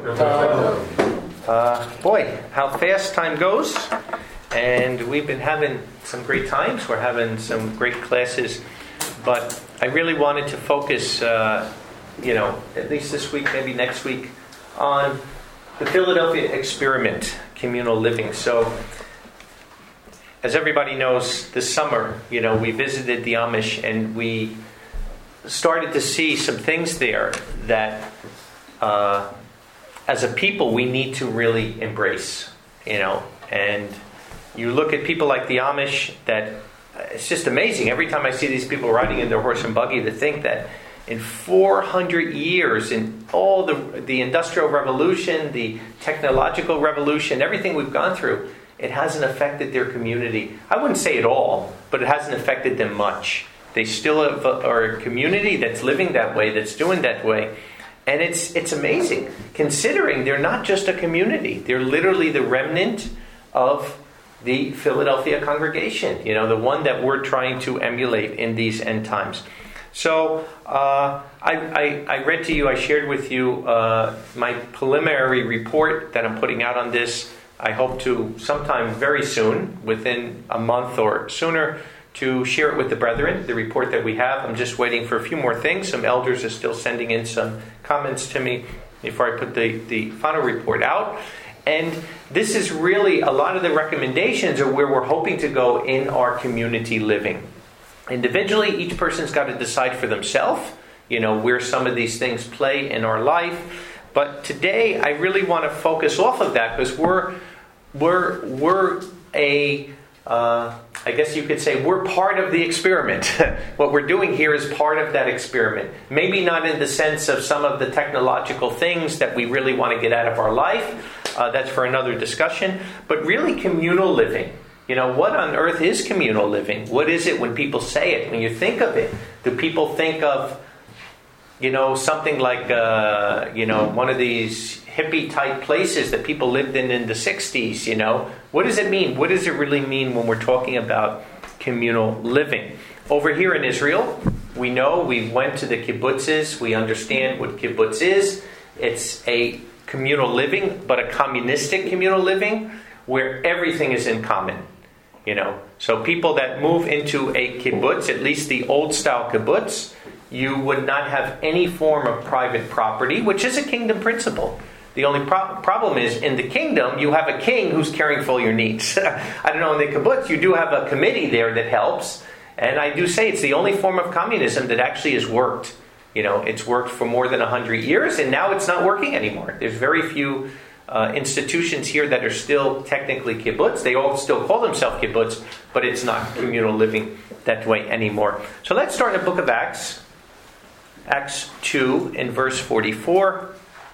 Boy, how fast time goes. And we've been having some great times. We're having some great classes. But I really wanted to focus, at least this week, maybe next week, on the Philadelphia experiment, communal living. So, as everybody knows, this summer, we visited the Amish and we started to see some things there that, as a people, we need to really embrace, And you look at people like the Amish, that it's just amazing. Every time I see these people riding in their horse and buggy, to think that in 400 years, in all the Industrial Revolution, the technological revolution, everything we've gone through, it hasn't affected their community. I wouldn't say at all, but it hasn't affected them much. They still are a community that's living that way, that's doing that way. And it's amazing, considering they're not just a community. They're literally the remnant of the Philadelphia congregation, the one that we're trying to emulate in these end times. So I read to you, I shared with you my preliminary report that I'm putting out on this. I hope to sometime very soon, within a month or sooner, to share it with the brethren, the report that we have. I'm just waiting for a few more things. Some elders are still sending in some comments to me before I put the final report out. And this is really, a lot of the recommendations are where we're hoping to go in our community living. Individually, each person's got to decide for themselves, where some of these things play in our life. But today, I really want to focus off of that, because we're I guess you could say we're part of the experiment. What we're doing here is part of that experiment. Maybe not in the sense of some of the technological things that we really want to get out of our life. That's for another discussion. But really communal living. What on earth is communal living? What is it when people say it? When you think of it, do people think of, something like, one of these hippie-type places that people lived in the 60s, What does it mean? What does it really mean when we're talking about communal living? Over here in Israel, we went to the kibbutzes. We understand what kibbutz is. It's a communal living, but a communistic communal living where everything is in common. So people that move into a kibbutz, at least the old-style kibbutz, you would not have any form of private property, which is a kingdom principle. The only problem is, in the kingdom, you have a king who's caring for all your needs. I don't know, in the kibbutz, you do have a committee there that helps. And I do say it's the only form of communism that actually has worked. It's worked for more than 100 years, and now it's not working anymore. There's very few institutions here that are still technically kibbutz. They all still call themselves kibbutz, but it's not communal living that way anymore. So let's start in the book of Acts. Acts 2 in verse 44.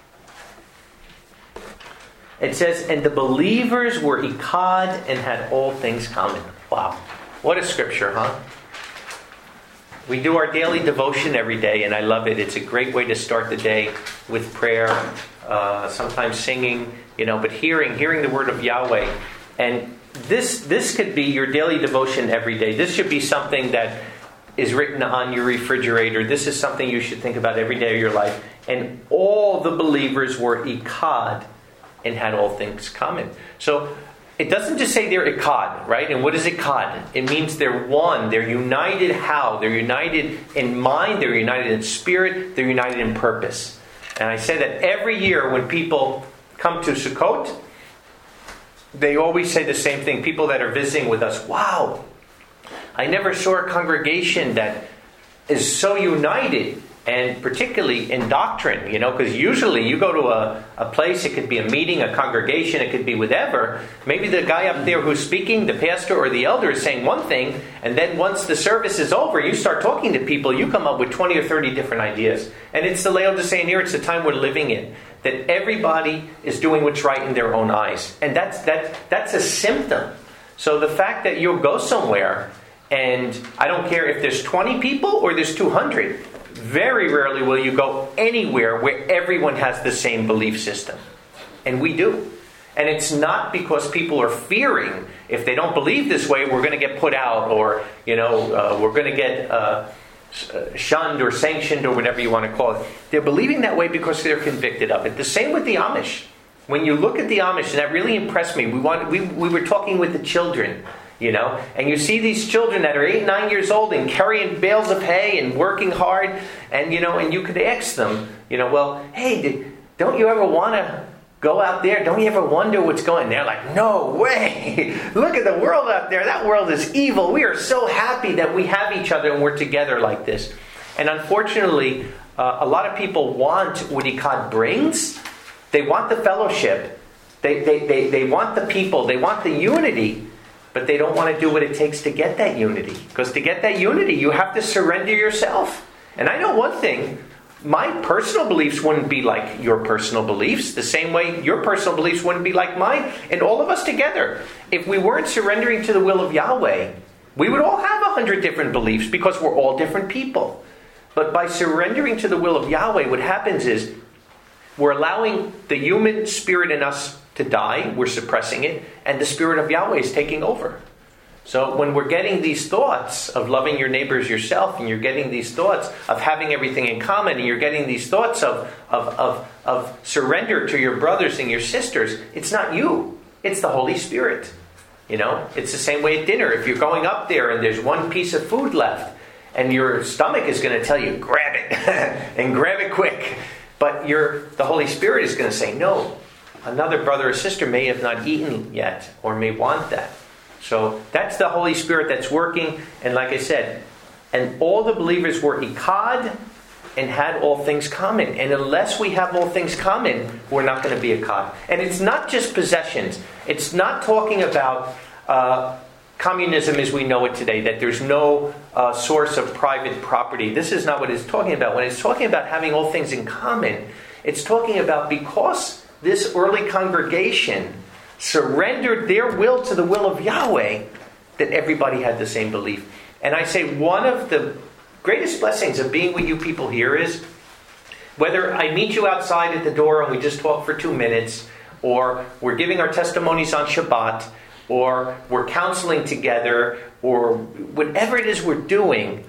It says, "And the believers were echad and had all things common." Wow. What a scripture, huh? We do our daily devotion every day, and I love it. It's a great way to start the day with prayer, sometimes singing, but hearing the word of Yahweh. And this could be your daily devotion every day. This should be something that is written on your refrigerator. This is something you should think about every day of your life. And all the believers were echad and had all things common. So it doesn't just say they're echad, right? And what is echad? It means they're one. They're united how? They're united in mind. They're united in spirit. They're united in purpose. And I say that every year when people come to Sukkot, they always say the same thing. People that are visiting with us, wow, I never saw a congregation that is so united, and particularly in doctrine, because usually you go to a place, it could be a meeting, a congregation, it could be whatever. Maybe the guy up there who's speaking, the pastor or the elder, is saying one thing, and then once the service is over, you start talking to people, you come up with 20 or 30 different ideas. And it's the Laodicean here, it's the time we're living in, that everybody is doing what's right in their own eyes. And that's a symptom. So the fact that you'll go somewhere, and I don't care if there's 20 people or there's 200, very rarely will you go anywhere where everyone has the same belief system. And we do. And it's not because people are fearing, if they don't believe this way, we're going to get put out, or, we're going to get shunned or sanctioned or whatever you want to call it. They're believing that way because they're convicted of it. The same with the Amish. When you look at the Amish, and that really impressed me. We were talking with the children, and you see these children that are 8, 9 years old and carrying bales of hay and working hard, and you could ask them, well, hey, don't you ever want to go out there? Don't you ever wonder what's going on? They're like, no way. Look at the world out there. That world is evil. We are so happy that we have each other and we're together like this. And unfortunately, a lot of people want what Echad brings. They want the fellowship. They want the people. They want the unity. But they don't want to do what it takes to get that unity. Because to get that unity, you have to surrender yourself. And I know one thing. My personal beliefs wouldn't be like your personal beliefs, the same way your personal beliefs wouldn't be like mine, and all of us together. If we weren't surrendering to the will of Yahweh, we would all have 100 different beliefs because we're all different people. But by surrendering to the will of Yahweh, what happens is we're allowing the human spirit in us to die, we're suppressing it, and the spirit of Yahweh is taking over. So when we're getting these thoughts of loving your neighbors yourself, and you're getting these thoughts of having everything in common, and you're getting these thoughts of surrender to your brothers and your sisters, it's not you. It's the Holy Spirit. It's the same way at dinner. If you're going up there and there's one piece of food left, and your stomach is going to tell you, grab it, and grab it quick. But the Holy Spirit is going to say, no, another brother or sister may have not eaten yet, or may want that. So that's the Holy Spirit that's working. And like I said, and all the believers were Echad and had all things common. And unless we have all things common, we're not going to be Echad. And it's not just possessions. It's not talking about communism as we know it today, that there's no source of private property. This is not what it's talking about. When it's talking about having all things in common, it's talking about because this early congregation surrendered their will to the will of Yahweh, that everybody had the same belief. And I say one of the greatest blessings of being with you people here is, whether I meet you outside at the door and we just talk for 2 minutes, or we're giving our testimonies on Shabbat, or we're counseling together, or whatever it is we're doing,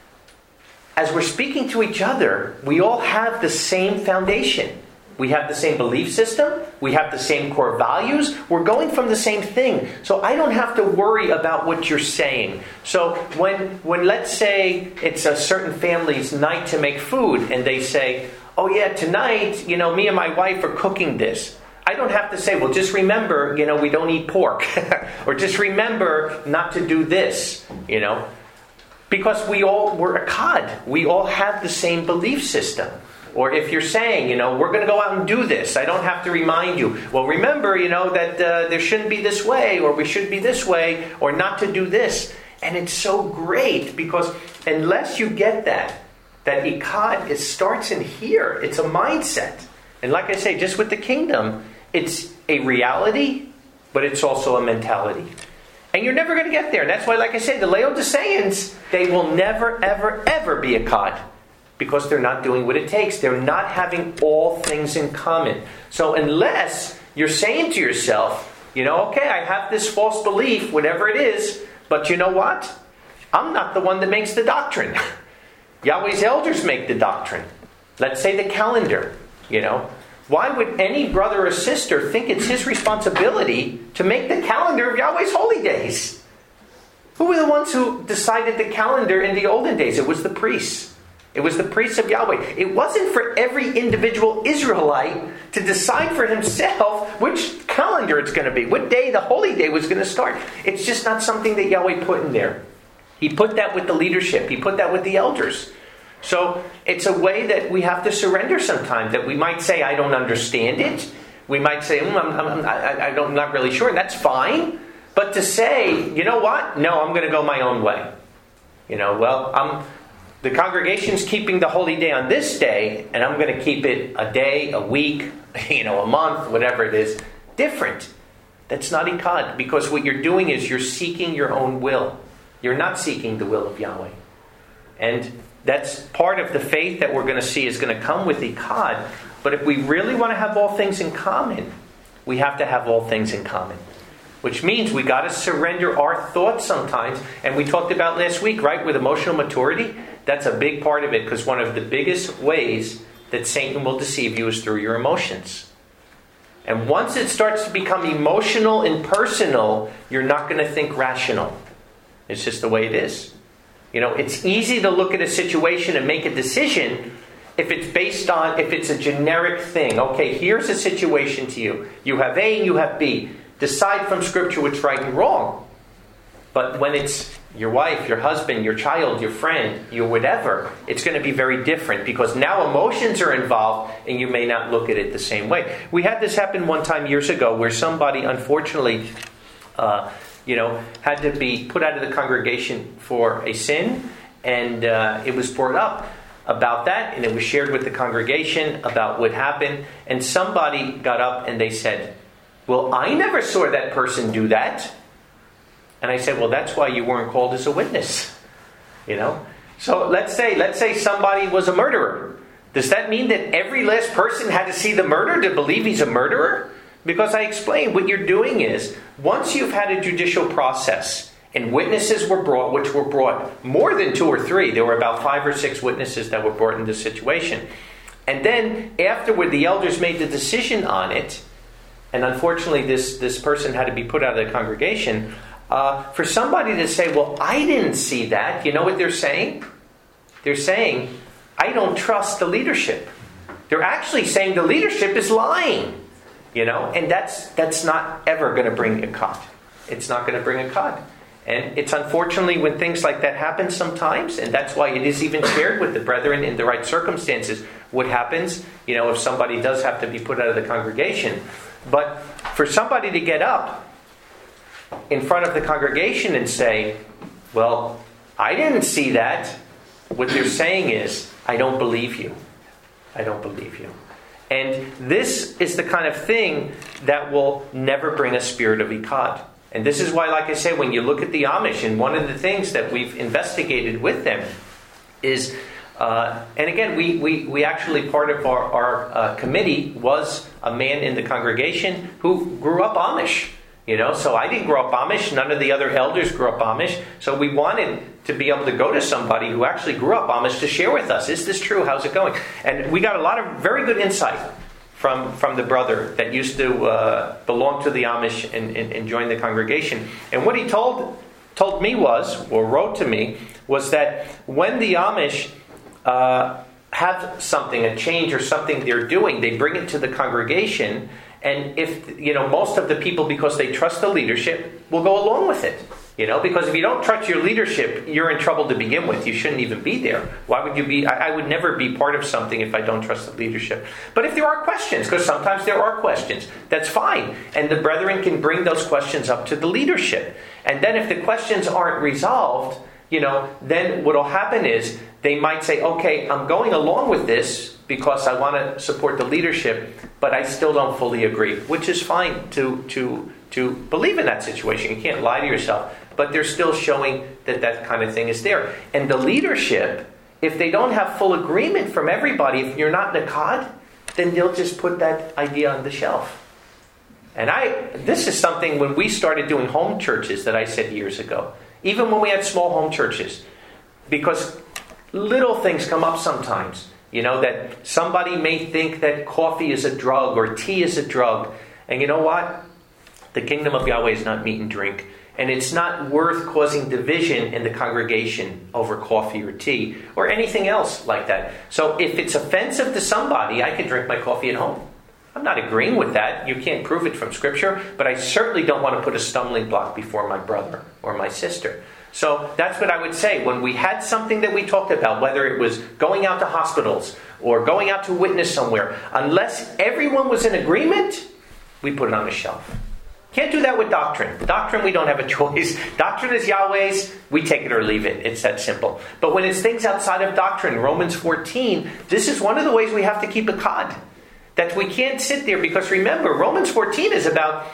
as we're speaking to each other, we all have the same foundation. We have the same belief system. We have the same core values. We're going from the same thing. So I don't have to worry about what you're saying. So when let's say it's a certain family's night to make food, and they say, oh yeah, tonight, me and my wife are cooking this. I don't have to say, well, just remember, we don't eat pork. Or just remember not to do this, Because we're Echad. We all have the same belief system. Or if you're saying, we're going to go out and do this, I don't have to remind you. Well, remember, that there shouldn't be this way, or we should be this way, or not to do this. And it's so great because unless you get that Echad, it starts in here. It's a mindset. And like I say, just with the kingdom, it's a reality, but it's also a mentality. And you're never going to get there. And that's why, like I say, the Laodiceans, they will never, ever, ever be Echad. Because they're not doing what it takes. They're not having all things in common. So unless you're saying to yourself, okay, I have this false belief, whatever it is, but you know what? I'm not the one that makes the doctrine. Yahweh's elders make the doctrine. Let's say the calendar, Why would any brother or sister think it's his responsibility to make the calendar of Yahweh's holy days? Who were the ones who decided the calendar in the olden days? It was the priests. It was the priests of Yahweh. It wasn't for every individual Israelite to decide for himself which calendar it's going to be, what day the holy day was going to start. It's just not something that Yahweh put in there. He put that with the leadership. He put that with the elders. So it's a way that we have to surrender sometimes, that we might say, I don't understand it. We might say, I'm not really sure, and that's fine. But to say, you know what? No, I'm going to go my own way. The congregation's keeping the holy day on this day, and I'm going to keep it a day, a week, a month, whatever it is, different. That's not Echad, because what you're doing is you're seeking your own will. You're not seeking the will of Yahweh. And that's part of the faith that we're going to see is going to come with Echad. But if we really want to have all things in common, we have to have all things in common. Which means we got to surrender our thoughts sometimes. And we talked about last week, right, with emotional maturity, That's a big part of it, because one of the biggest ways that Satan will deceive you is through your emotions. And once it starts to become emotional and personal, you're not going to think rational. It's just the way it is. It's easy to look at a situation and make a decision if it's a generic thing. Okay, here's a situation to you. You have A and you have B. Decide from Scripture what's right and wrong. But when it's your wife, your husband, your child, your friend, your whatever, it's going to be very different, because now emotions are involved and you may not look at it the same way. We had this happen one time years ago where somebody, unfortunately, had to be put out of the congregation for a sin, and it was brought up about that, and it was shared with the congregation about what happened, and somebody got up and they said, well, I never saw that person do that. And I said, well, that's why you weren't called as a witness. So let's say somebody was a murderer. Does that mean that every last person had to see the murder to believe he's a murderer? Because I explained what you're doing is, once you've had a judicial process and witnesses were brought, which were brought more than 2 or 3, there were about 5 or 6 witnesses that were brought in this situation. And then afterward, the elders made the decision on it, and unfortunately this person had to be put out of the congregation. For somebody to say, well, I didn't see that, you know what they're saying? They're saying, I don't trust the leadership. They're actually saying the leadership is lying. And that's not ever going to bring a cod. It's not going to bring a cod. And it's unfortunately when things like that happen sometimes, and that's why it is even shared with the brethren in the right circumstances, what happens, if somebody does have to be put out of the congregation. But for somebody to get up in front of the congregation and say, well, I didn't see that, what they're saying is, I don't believe you. I don't believe you. And this is the kind of thing that will never bring a spirit of Echad. And this is why, like I say, when you look at the Amish, and one of the things that we've investigated with them is, and again, we actually, part of our committee was a man in the congregation who grew up Amish. So I didn't grow up Amish. None of the other elders grew up Amish. So we wanted to be able to go to somebody who actually grew up Amish to share with us. Is this true? How's it going? And we got a lot of very good insight from the brother that used to belong to the Amish and join the congregation. And what he told me was, or wrote to me, was that when the Amish have something, a change or something they're doing, they bring it to the congregation. And if, most of the people, because they trust the leadership, will go along with it. Because if you don't trust your leadership, you're in trouble to begin with. You shouldn't even be there. Why would you be? I would never be part of something if I don't trust the leadership. But if there are questions, because sometimes there are questions, that's fine. And the brethren can bring those questions up to the leadership. And then if the questions aren't resolved, then what will happen is they might say, okay, I'm going along with this because I want to support the leadership, but I still don't fully agree, which is fine to believe in that situation. You can't lie to yourself. But they're still showing that kind of thing is there. And the leadership, if they don't have full agreement from everybody, if you're not Nakad, then they'll just put that idea on the shelf. And this is something when we started doing home churches that I said years ago. Even when we had small home churches. Because little things come up sometimes. That somebody may think that coffee is a drug or tea is a drug. And you know what? The kingdom of Yahweh is not meat and drink. And it's not worth causing division in the congregation over coffee or tea or anything else like that. So if it's offensive to somebody, I can drink my coffee at home. I'm not agreeing with that. You can't prove it from Scripture. But I certainly don't want to put a stumbling block before my brother or my sister. So that's what I would say. When we had something that we talked about, whether it was going out to hospitals or going out to witness somewhere, unless everyone was in agreement, we put it on the shelf. Can't do that with doctrine. Doctrine, we don't have a choice. Doctrine is Yahweh's. We take it or leave it. It's that simple. But when it's things outside of doctrine, Romans 14, this is one of the ways we have to keep a cod. That we can't sit there, because remember, Romans 14 is about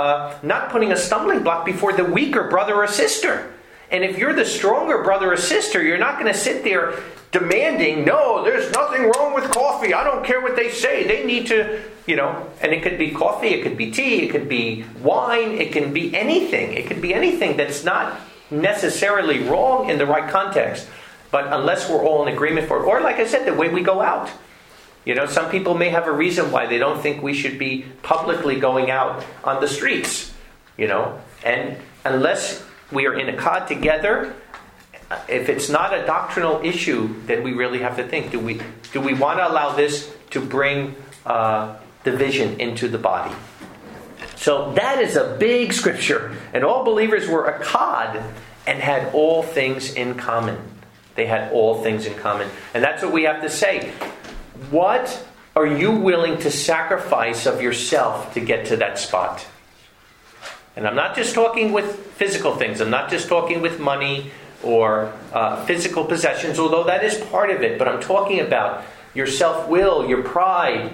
not putting a stumbling block before the weaker brother or sister. And if you're the stronger brother or sister, you're not going to sit there demanding, no, there's nothing wrong with coffee. I don't care what they say. They need to, and it could be coffee, it could be tea, it could be wine, it can be anything. It could be anything that's not necessarily wrong in the right context. But unless we're all in agreement for it, or like I said, the way we go out. Some people may have a reason why they don't think we should be publicly going out on the streets. And unless we are in a echad together, if it's not a doctrinal issue, then we really have to think, do we want to allow this to bring division into the body? So that is a big scripture. And all believers were echad and had all things in common. They had all things in common. And that's what we have to say. What are you willing to sacrifice of yourself to get to that spot? And I'm not just talking with physical things. I'm not just talking with money or physical possessions, although that is part of it. But I'm talking about your self-will, your pride,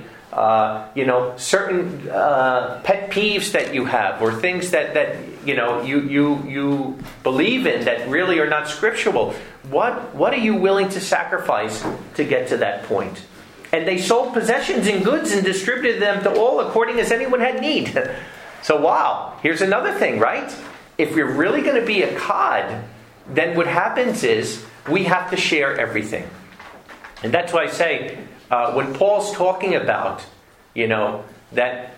certain pet peeves that you have, or things that you believe in that really are not scriptural. What are you willing to sacrifice to get to that point? And they sold possessions and goods and distributed them to all according as anyone had need. So wow, here's another thing, right? If we're really going to be echad, then what happens is we have to share everything. And that's why I say, when Paul's talking about, that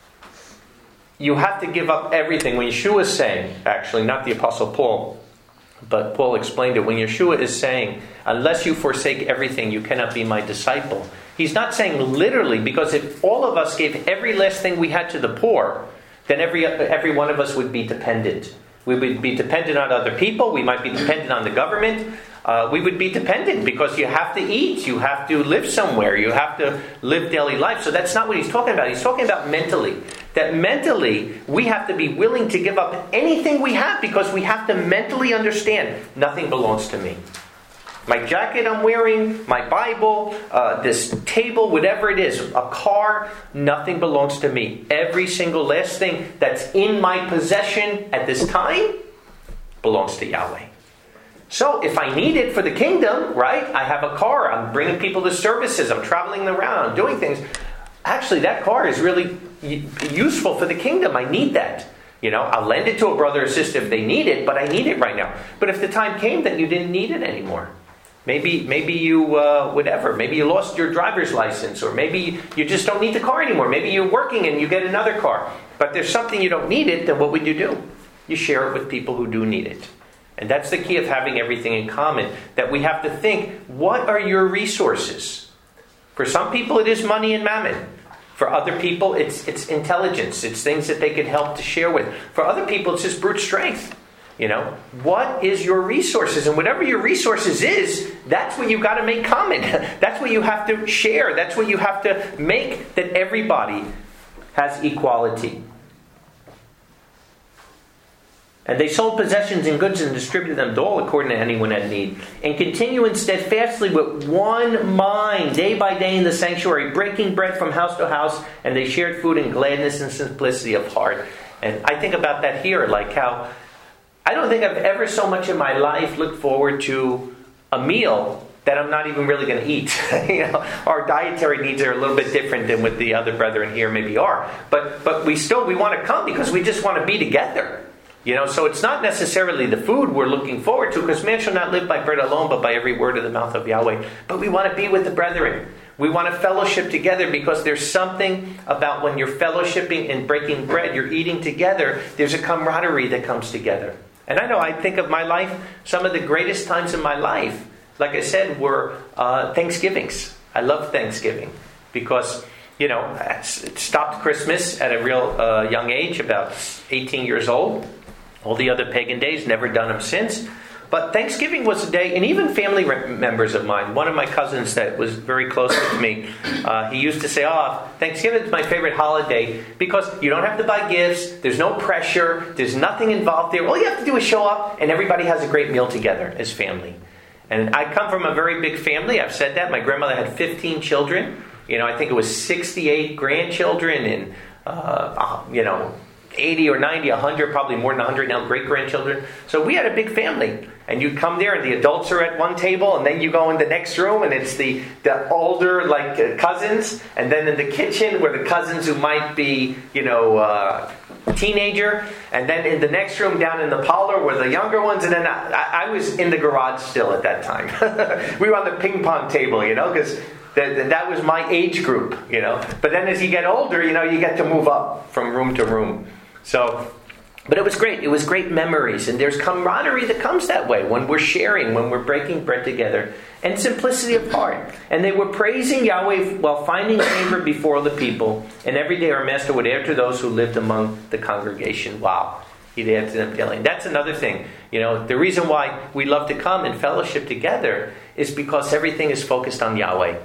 you have to give up everything. When Yeshua is saying, actually, not the Apostle Paul, but Paul explained it. When Yeshua is saying, unless you forsake everything, you cannot be my disciple. He's not saying literally, because if all of us gave every last thing we had to the poor, then every one of us would be dependent. We would be dependent on other people. We might be dependent on the government. We would be dependent because you have to eat. You have to live somewhere. You have to live daily life. So that's not what he's talking about. He's talking about mentally. That mentally, we have to be willing to give up anything we have because we have to mentally understand nothing belongs to me. My jacket I'm wearing, my Bible, this table, whatever it is, a car, nothing belongs to me. Every single last thing that's in my possession at this time belongs to Yahweh. So if I need it for the kingdom, right? I have a car, I'm bringing people to services, I'm traveling around, I'm doing things. Actually, that car is really useful for the kingdom. I need that. I'll lend it to a brother or sister if they need it, but I need it right now. But if the time came that you didn't need it anymore, maybe you, whatever. Maybe you lost your driver's license, or maybe you just don't need the car anymore. Maybe you're working and you get another car. But there's something you don't need it, then what would you do? You share it with people who do need it. And that's the key of having everything in common. That we have to think, what are your resources? For some people it is money and mammon. For other people it's intelligence. It's things that they could help to share with. For other people it's just brute strength. What is your resources? And whatever your resources is, that's what you got to make common. That's what you have to share. That's what you have to make that everybody has equality. And they sold possessions and goods and distributed them to all according to anyone had need. And continuing steadfastly with one mind, day by day in the sanctuary, breaking bread from house to house, and they shared food in gladness and simplicity of heart. And I think about that here, like how I don't think I've ever so much in my life looked forward to a meal that I'm not even really going to eat. Our dietary needs are a little bit different than what the other brethren here maybe are. But we want to come because we just want to be together. So it's not necessarily the food we're looking forward to, because man shall not live by bread alone, but by every word of the mouth of Yahweh. But we want to be with the brethren. We want to fellowship together, because there's something about when you're fellowshipping and breaking bread, you're eating together, there's a camaraderie that comes together. And I think of my life, some of the greatest times in my life, like I said, were Thanksgivings. I love Thanksgiving because, I stopped Christmas at a real young age, about 18 years old. All the other pagan days, never done them since. But Thanksgiving was a day, and even family members of mine, one of my cousins that was very close to me, he used to say, Thanksgiving is my favorite holiday because you don't have to buy gifts, there's no pressure, there's nothing involved there. All you have to do is show up, and everybody has a great meal together as family. And I come from a very big family, I've said that. My grandmother had 15 children. I think it was 68 grandchildren and, 80 or 90, 100, probably more than 100 now great-grandchildren. So we had a big family. And you come there and the adults are at one table, and then you go in the next room and it's the older cousins. And then in the kitchen were the cousins who might be, teenager, and then in the next room down in the parlor were the younger ones, and then I was in the garage still at that time. We were on the ping pong table, because that was my age group, But then as you get older, you get to move up from room to room. So, but it was great. It was great memories, and there's camaraderie that comes that way when we're sharing, when we're breaking bread together, and simplicity of heart. And they were praising Yahweh while finding favor before the people. And every day our master would add to those who lived among the congregation. Wow. He'd add to them daily. That's another thing. The reason why we love to come and fellowship together is because everything is focused on Yahweh.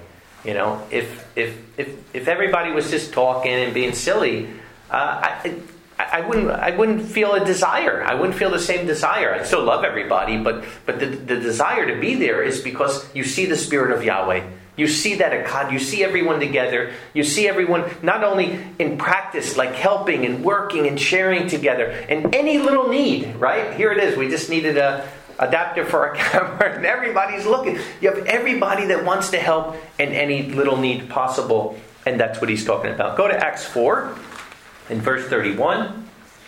If everybody was just talking and being silly, I wouldn't feel a desire. I wouldn't feel the same desire. I still love everybody, but the desire to be there is because you see the Spirit of Yahweh. You see that at God. You see everyone together. You see everyone not only in practice, like helping and working and sharing together. And any little need, right? Here it is. We just needed a adapter for our camera, and everybody's looking. You have everybody that wants to help in any little need possible, and that's what he's talking about. Go to Acts 4. In verse 31,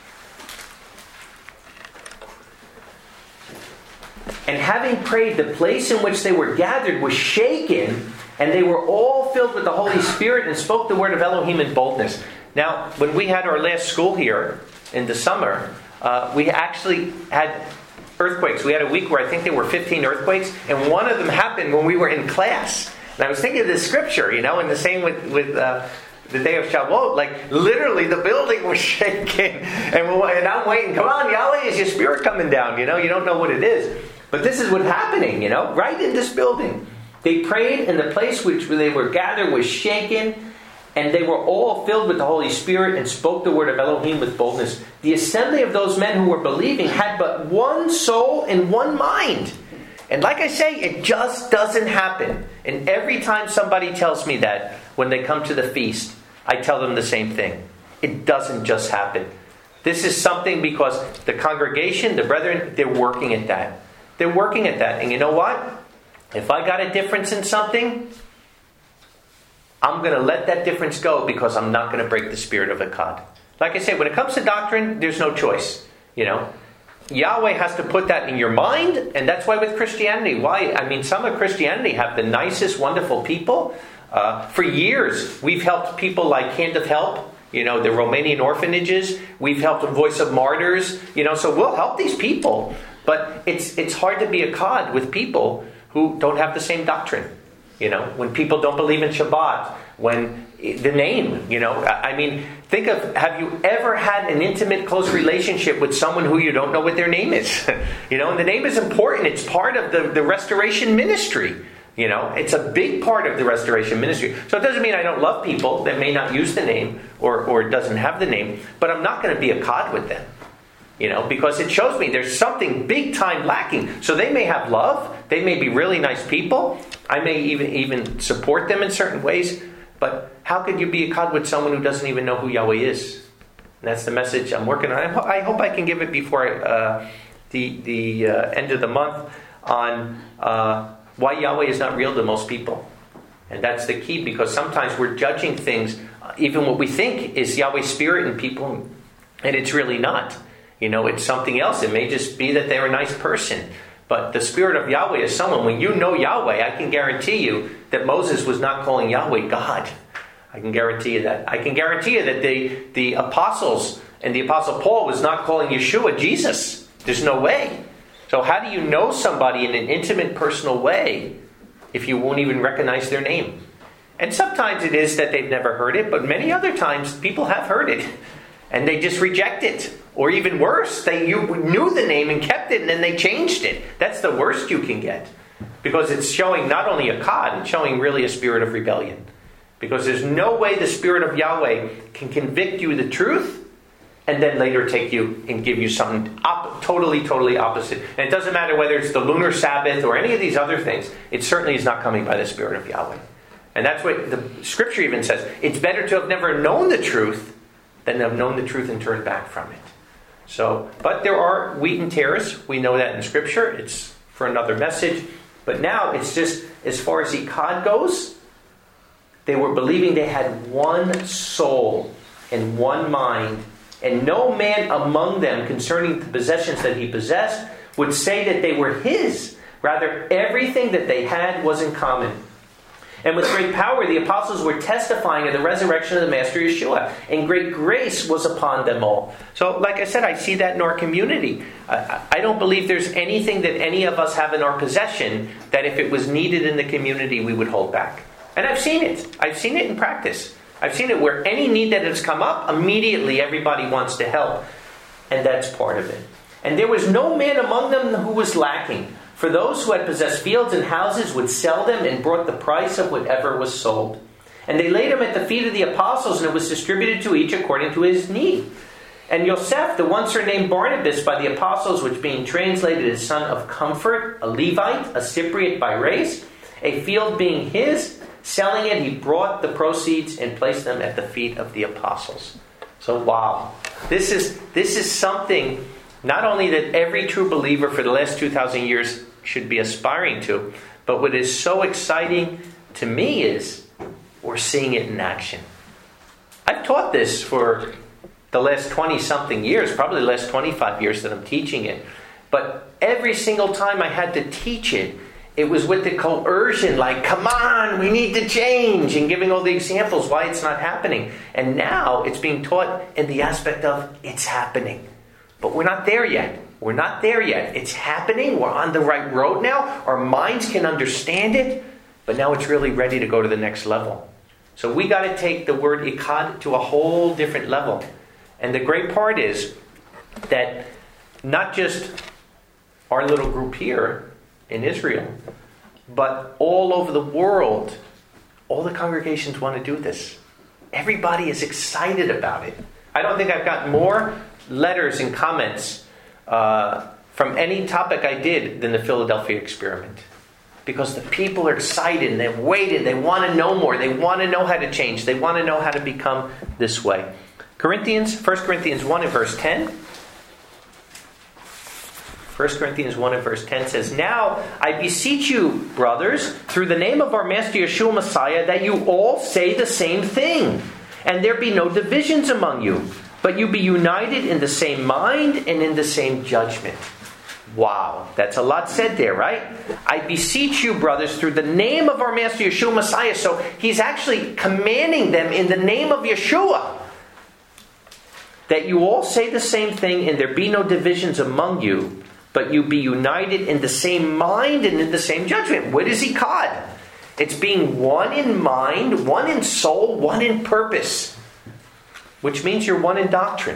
and having prayed, the place in which they were gathered was shaken, and they were all filled with the Holy Spirit and spoke the word of Elohim in boldness. Now, when we had our last school here in the summer, we actually had earthquakes. We had a week where I think there were 15 earthquakes, and one of them happened when we were in class. And I was thinking of this scripture, and the same with the day of Shavuot, like literally the building was shaking, and I'm waiting. Come on, Yahweh, is your Spirit coming down? You don't know what it is, but this is what's happening. Right in this building, they prayed, and the place which they were gathered was shaken, and they were all filled with the Holy Spirit and spoke the word of Elohim with boldness. The assembly of those men who were believing had but one soul and one mind. And like I say, it just doesn't happen. And every time somebody tells me that, when they come to the feast, I tell them the same thing. It doesn't just happen. This is something because the congregation, the brethren, they're working at that. They're working at that. And you know what? If I got a difference in something, I'm going to let that difference go because I'm not going to break the spirit of Akkad. Like I say, when it comes to doctrine, there's no choice. Yahweh has to put that in your mind, and that's why with Christianity. Why? Some of Christianity have the nicest, wonderful people. For years, we've helped people like Hand of Help, the Romanian orphanages. We've helped Voice of Martyrs, so we'll help these people. But it's hard to be a Akkad with people who don't have the same doctrine. When people don't believe in Shabbat, when the name, think of, have you ever had an intimate, close relationship with someone who you don't know what their name is? And the name is important. It's part of the restoration ministry. It's a big part of the restoration ministry. So it doesn't mean I don't love people that may not use the name or doesn't have the name, but I'm not going to be a Akkad with them. Because it shows me there's something big time lacking. So they may have love. They may be really nice people. I may even support them in certain ways. But how could you be a Akkad with someone who doesn't even know who Yahweh is? And that's the message I'm working on. I hope I can give it before the end of the month on why Yahweh is not real to most people. And that's the key, because sometimes we're judging things, even what we think is Yahweh's Spirit in people, and it's really not. It's something else. It may just be that they're a nice person. But the Spirit of Yahweh is someone, when you know Yahweh, I can guarantee you that Moses was not calling Yahweh God. I can guarantee you that. I can guarantee you that the apostles and the Apostle Paul was not calling Yeshua Jesus. There's no way. So how do you know somebody in an intimate, personal way if you won't even recognize their name? And sometimes it is that they've never heard it, but many other times people have heard it and they just reject it. Or even worse, you knew the name and kept it and then they changed it. That's the worst you can get. Because it's showing not only a Akkad, it's showing really a spirit of rebellion. Because there's no way the Spirit of Yahweh can convict you of the truth and then later take you and give you something totally opposite. And it doesn't matter whether it's the lunar Sabbath or any of these other things. It certainly is not coming by the Spirit of Yahweh. And that's what the Scripture even says. It's better to have never known the truth than to have known the truth and turned back from it. So, but there are wheat and tares. We know that in Scripture. It's for another message. But now it's just, as far as Akkad goes, they were believing they had one soul and one mind And no man among them concerning the possessions that he possessed would say that they were his. Rather, everything that they had was in common. And with great power, the apostles were testifying of the resurrection of the Master Yeshua. And great grace was upon them all. So, like I said, I see that in our community. I don't believe there's anything that any of us have in our possession that if it was needed in the community, we would hold back. And I've seen it. I've seen it in practice. I've seen it where any need that has come up, immediately everybody wants to help. And that's part of it. And there was no man among them who was lacking. For those who had possessed fields and houses would sell them and brought the price of whatever was sold. And they laid them at the feet of the apostles, and it was distributed to each according to his need. And Yosef, the one surnamed Barnabas by the apostles, which being translated is son of comfort, a Levite, a Cypriot by race, a field being his, selling it, he brought the proceeds and placed them at the feet of the apostles. So wow. This is something not only that every true believer for the last 2,000 years should be aspiring to, but what is so exciting to me is we're seeing it in action. I've taught this for the last 20-something years, probably the last 25 years that I'm teaching it. But every single time I had to teach it, it was with the coercion, like, come on, we need to change, and giving all the examples why it's not happening. And now it's being taught in the aspect of it's happening. But we're not there yet. We're not there yet. It's happening. We're on the right road now. Our minds can understand it. But now it's really ready to go to the next level. So we got to take the word ikad to a whole different level. And the great part is that not just our little group here in Israel, but all over the world, all the congregations want to do this. Everybody is excited about it. I don't think I've got more letters and comments from any topic I did than the Philadelphia experiment. Because the people are excited and they've waited. They want to know more. They want to know how to change. They want to know how to become this way. 1 Corinthians 1 and verse 10. 1 Corinthians 1 and verse 10 says, Now I beseech you, brothers, through the name of our Master Yeshua Messiah, that you all say the same thing, and there be no divisions among you, but you be united in the same mind and in the same judgment. Wow, that's a lot said there, right? I beseech you, brothers, through the name of our Master Yeshua Messiah. So he's actually commanding them in the name of Yeshua that you all say the same thing and there be no divisions among you, but you be united in the same mind and in the same judgment. What is ikad? It's being one in mind, one in soul, one in purpose. Which means you're one in doctrine.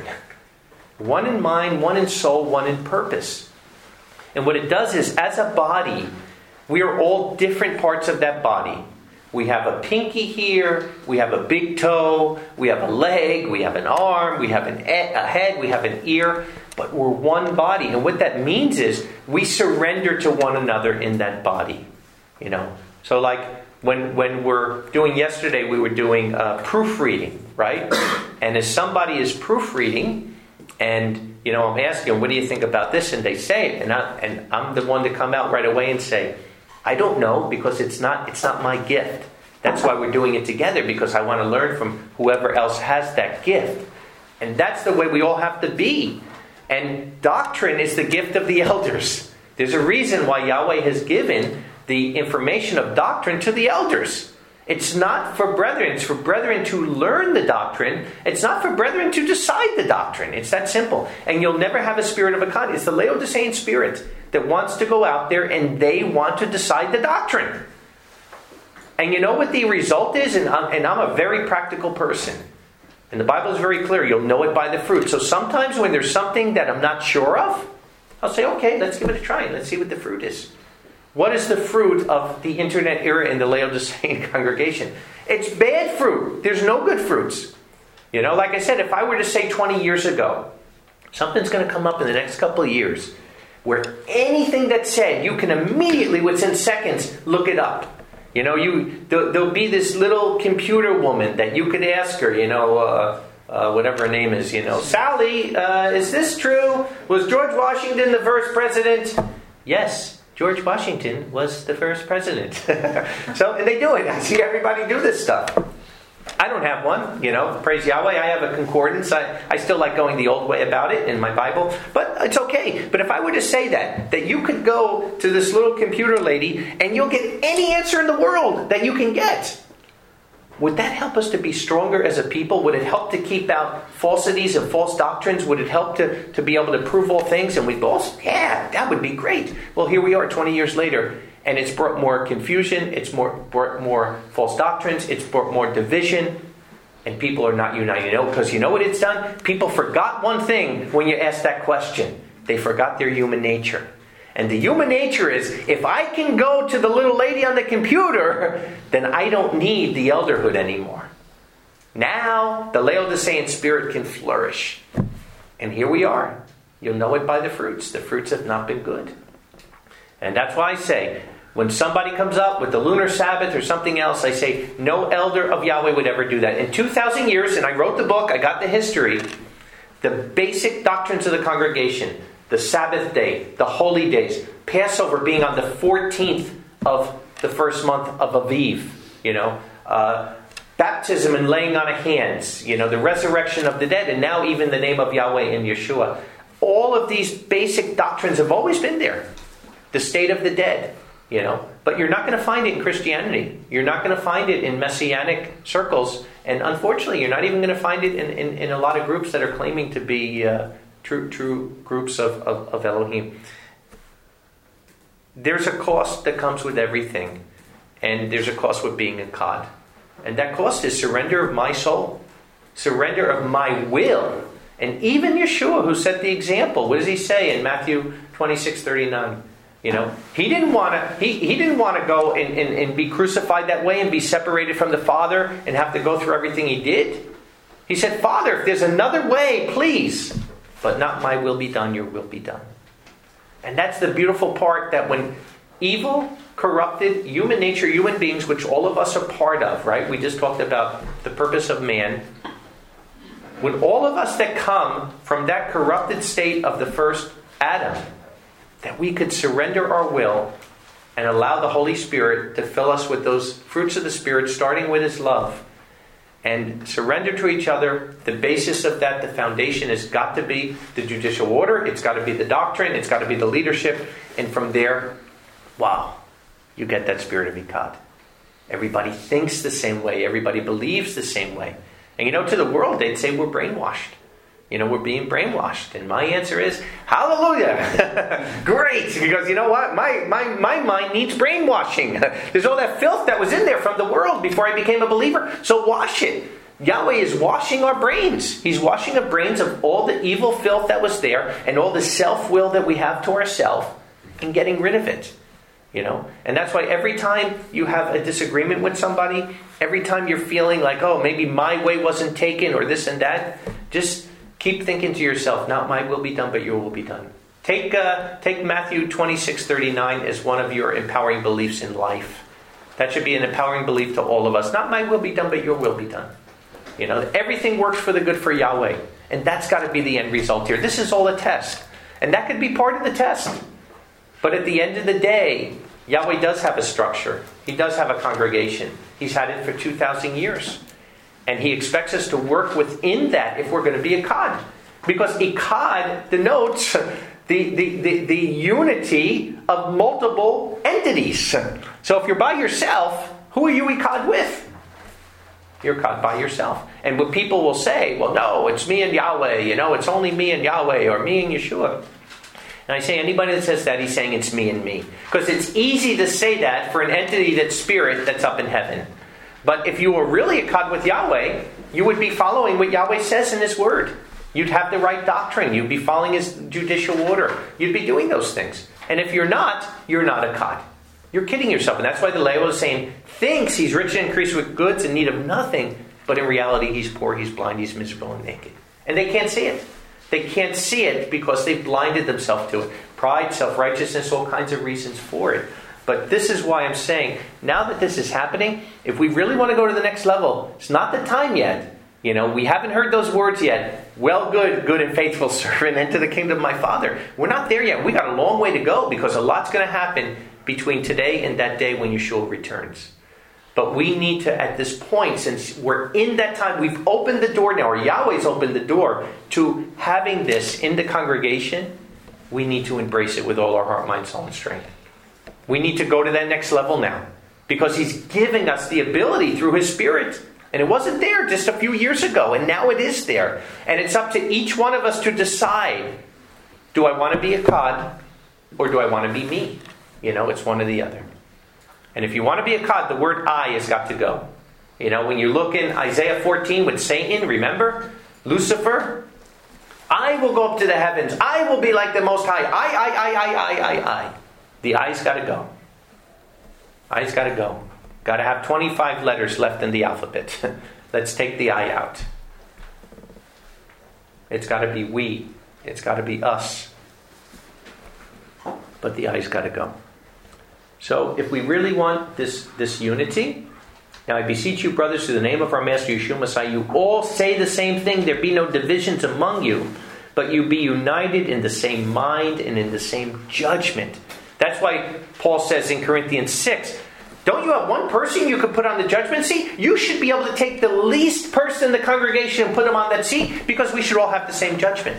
One in mind, one in soul, one in purpose. And what it does is, as a body, we are all different parts of that body. We have a pinky here, we have a big toe, we have a leg, we have an arm, we have a head, we have an ear, but we're one body. And what that means is we surrender to one another in that body. You know, so like when we're doing yesterday, we were doing proofreading, right? And as somebody is proofreading, and you know, I'm asking them, what do you think about this? And they say it, and I'm the one to come out right away and say, I don't know, because it's not my gift. That's why we're doing it together, because I want to learn from whoever else has that gift. And that's the way we all have to be. And doctrine is the gift of the elders. There's a reason why Yahweh has given the information of doctrine to the elders. It's not for brethren. It's for brethren to learn the doctrine. It's not for brethren to decide the doctrine. It's that simple. And you'll never have a spirit of ikad. It's the Laodicean spirit that wants to go out there and they want to decide the doctrine. And you know what the result is? And I'm a very practical person. And the Bible is very clear. You'll know it by the fruit. So sometimes when there's something that I'm not sure of, I'll say, okay, let's give it a try. Let's see what the fruit is. What is the fruit of the internet era in the Laodicean congregation? It's bad fruit. There's no good fruits. You know, like I said, if I were to say 20 years ago, something's going to come up in the next couple of years where anything that's said, you can immediately, within seconds, look it up. You know, there'll be this little computer woman that you could ask her, you know, whatever her name is, you know, Sally, is this true? Was George Washington the first president? Yes. George Washington was the first president. So, and they do it. I see everybody do this stuff. I don't have one, praise Yahweh. I have a concordance. I still like going the old way about it in my Bible, but it's okay. But if I were to say that you could go to this little computer lady and you'll get any answer in the world that you can get, would that help us to be stronger as a people? Would it help to keep out falsities and false doctrines? Would it help to be able to prove all things? And we'd both, yeah, that would be great. Well, here we are 20 years later, and it's brought more confusion, it's brought more false doctrines, it's brought more division, and people are not united. Because you know what it's done? People forgot one thing when you asked that question. They forgot their human nature. And the human nature is, if I can go to the little lady on the computer, then I don't need the elderhood anymore. Now, the Laodicean spirit can flourish. And here we are. You'll know it by the fruits. The fruits have not been good. And that's why I say, when somebody comes up with the lunar Sabbath or something else, I say, no elder of Yahweh would ever do that. In 2,000 years, and I wrote the book, I got the history, the basic doctrines of the congregation, the Sabbath day, the holy days, Passover being on the 14th of the first month of Aviv, baptism and laying on of hands, the resurrection of the dead, and now even the name of Yahweh in Yeshua. All of these basic doctrines have always been there. The state of the dead, But you're not going to find it in Christianity. You're not going to find it in Messianic circles. And unfortunately, you're not even going to find it in a lot of groups that are claiming to be true groups of Elohim. There's a cost that comes with everything. And there's a cost with being a Kad. And that cost is surrender of my soul. Surrender of my will. And even Yeshua, who set the example, what does he say in Matthew 26:39? He didn't want to go and be crucified that way and be separated from the Father and have to go through everything he did. He said, Father, if there's another way, please. But not my will be done, your will be done. And that's the beautiful part, that when evil, corrupted, human nature, human beings, which all of us are part of, right? We just talked about the purpose of man. When all of us that come from that corrupted state of the first Adam, that we could surrender our will and allow the Holy Spirit to fill us with those fruits of the Spirit, starting with His love, and surrender to each other. The basis of that, the foundation, has got to be the judicial order. It's got to be the doctrine. It's got to be the leadership. And from there, wow, you get that spirit of Echad. Everybody thinks the same way. Everybody believes the same way. And to the world, they'd say we're brainwashed. We're being brainwashed. And my answer is, hallelujah. Great. Because you know what? My mind needs brainwashing. There's all that filth that was in there from the world before I became a believer. So wash it. Yahweh is washing our brains. He's washing our brains of all the evil filth that was there and all the self-will that we have to ourselves and getting rid of it. And that's why every time you have a disagreement with somebody, every time you're feeling like, oh, maybe my way wasn't taken or this and that, just keep thinking to yourself, not my will be done, but your will be done. Take Matthew 26:39 as one of your empowering beliefs in life. That should be an empowering belief to all of us. Not my will be done, but your will be done. Everything works for the good for Yahweh. And that's got to be the end result here. This is all a test. And that could be part of the test. But at the end of the day, Yahweh does have a structure. He does have a congregation. He's had it for 2,000 years. And He expects us to work within that if we're going to be Echad. Because Echad denotes the unity of multiple entities. So if you're by yourself, who are you Echad with? You're Echad by yourself. And what people will say, well, no, it's me and Yahweh. It's only me and Yahweh, or me and Yeshua. And I say, anybody that says that, he's saying it's me and me. Because it's easy to say that for an entity that's spirit that's up in heaven. But if you were really Echad with Yahweh, you would be following what Yahweh says in His Word. You'd have the right doctrine. You'd be following His judicial order. You'd be doing those things. And if you're not Echad. You're kidding yourself. And that's why the Laodicean thinks he's rich and increased with goods in need of nothing. But in reality, he's poor, he's blind, he's miserable and naked. And they can't see it. They can't see it because they've blinded themselves to it. Pride, self-righteousness, all kinds of reasons for it. But this is why I'm saying, now that this is happening, if we really want to go to the next level, it's not the time yet. We haven't heard those words yet. Well, good and faithful servant, enter the kingdom of my Father. We're not there yet. We got a long way to go because a lot's going to happen between today and that day when Yeshua returns. But we need to, at this point, since we're in that time, we've opened the door now, or Yahweh's opened the door to having this in the congregation. We need to embrace it with all our heart, mind, soul, and strength. We need to go to that next level now, because He's giving us the ability through His Spirit. And it wasn't there just a few years ago, and now it is there. And it's up to each one of us to decide, do I want to be a Akkad, or do I want to be me? It's one or the other. And if you want to be a Akkad, the word I has got to go. When you look in Isaiah 14 with Satan, remember? Lucifer, I will go up to the heavens. I will be like the Most High. I. The I's got to go. I's got to go. Got to have 25 letters left in the alphabet. Let's take the I out. It's got to be we. It's got to be us. But the I's got to go. So if we really want this unity, now I beseech you, brothers, through the name of our Master Yeshua Messiah, you all say the same thing. There be no divisions among you, but you be united in the same mind and in the same judgment. That's why Paul says in Corinthians 6, don't you have one person you could put on the judgment seat? You should be able to take the least person in the congregation and put him on that seat, because we should all have the same judgment.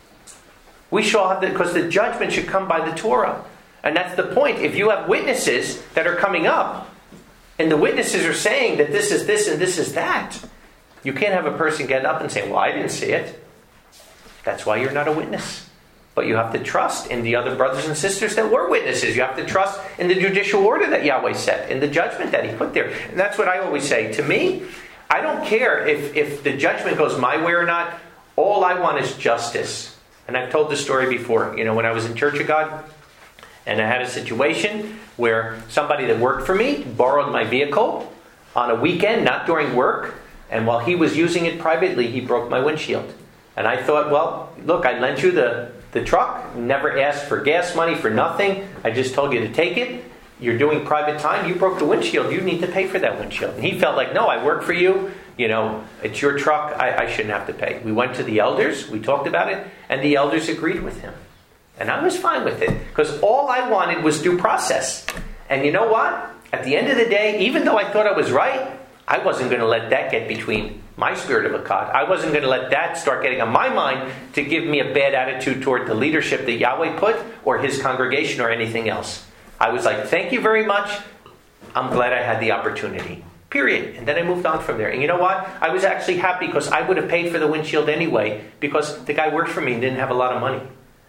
We should all have because the judgment should come by the Torah. And that's the point. If you have witnesses that are coming up, and the witnesses are saying that this is this and this is that, you can't have a person get up and say, well, I didn't see it. That's why you're not a witness. But you have to trust in the other brothers and sisters that were witnesses. You have to trust in the judicial order that Yahweh set, in the judgment that He put there. And that's what I always say. To me, I don't care if the judgment goes my way or not. All I want is justice. And I've told this story before. When I was in Church of God, and I had a situation where somebody that worked for me borrowed my vehicle on a weekend, not during work. And while he was using it privately, he broke my windshield. And I thought, well, look, I lent you the truck, never asked for gas money, for nothing. I just told you to take it. You're doing private time. You broke the windshield. You need to pay for that windshield. And he felt like, no, I work for you. It's your truck. I shouldn't have to pay. We went to the elders. We talked about it. And the elders agreed with him. And I was fine with it, because all I wanted was due process. And you know what? At the end of the day, even though I thought I was right, I wasn't going to let that get between my spirit of Akkad. I wasn't going to let that start getting on my mind to give me a bad attitude toward the leadership that Yahweh put, or His congregation, or anything else. I was like, thank you very much. I'm glad I had the opportunity. Period. And then I moved on from there. And you know what? I was actually happy, because I would have paid for the windshield anyway, because the guy worked for me and didn't have a lot of money.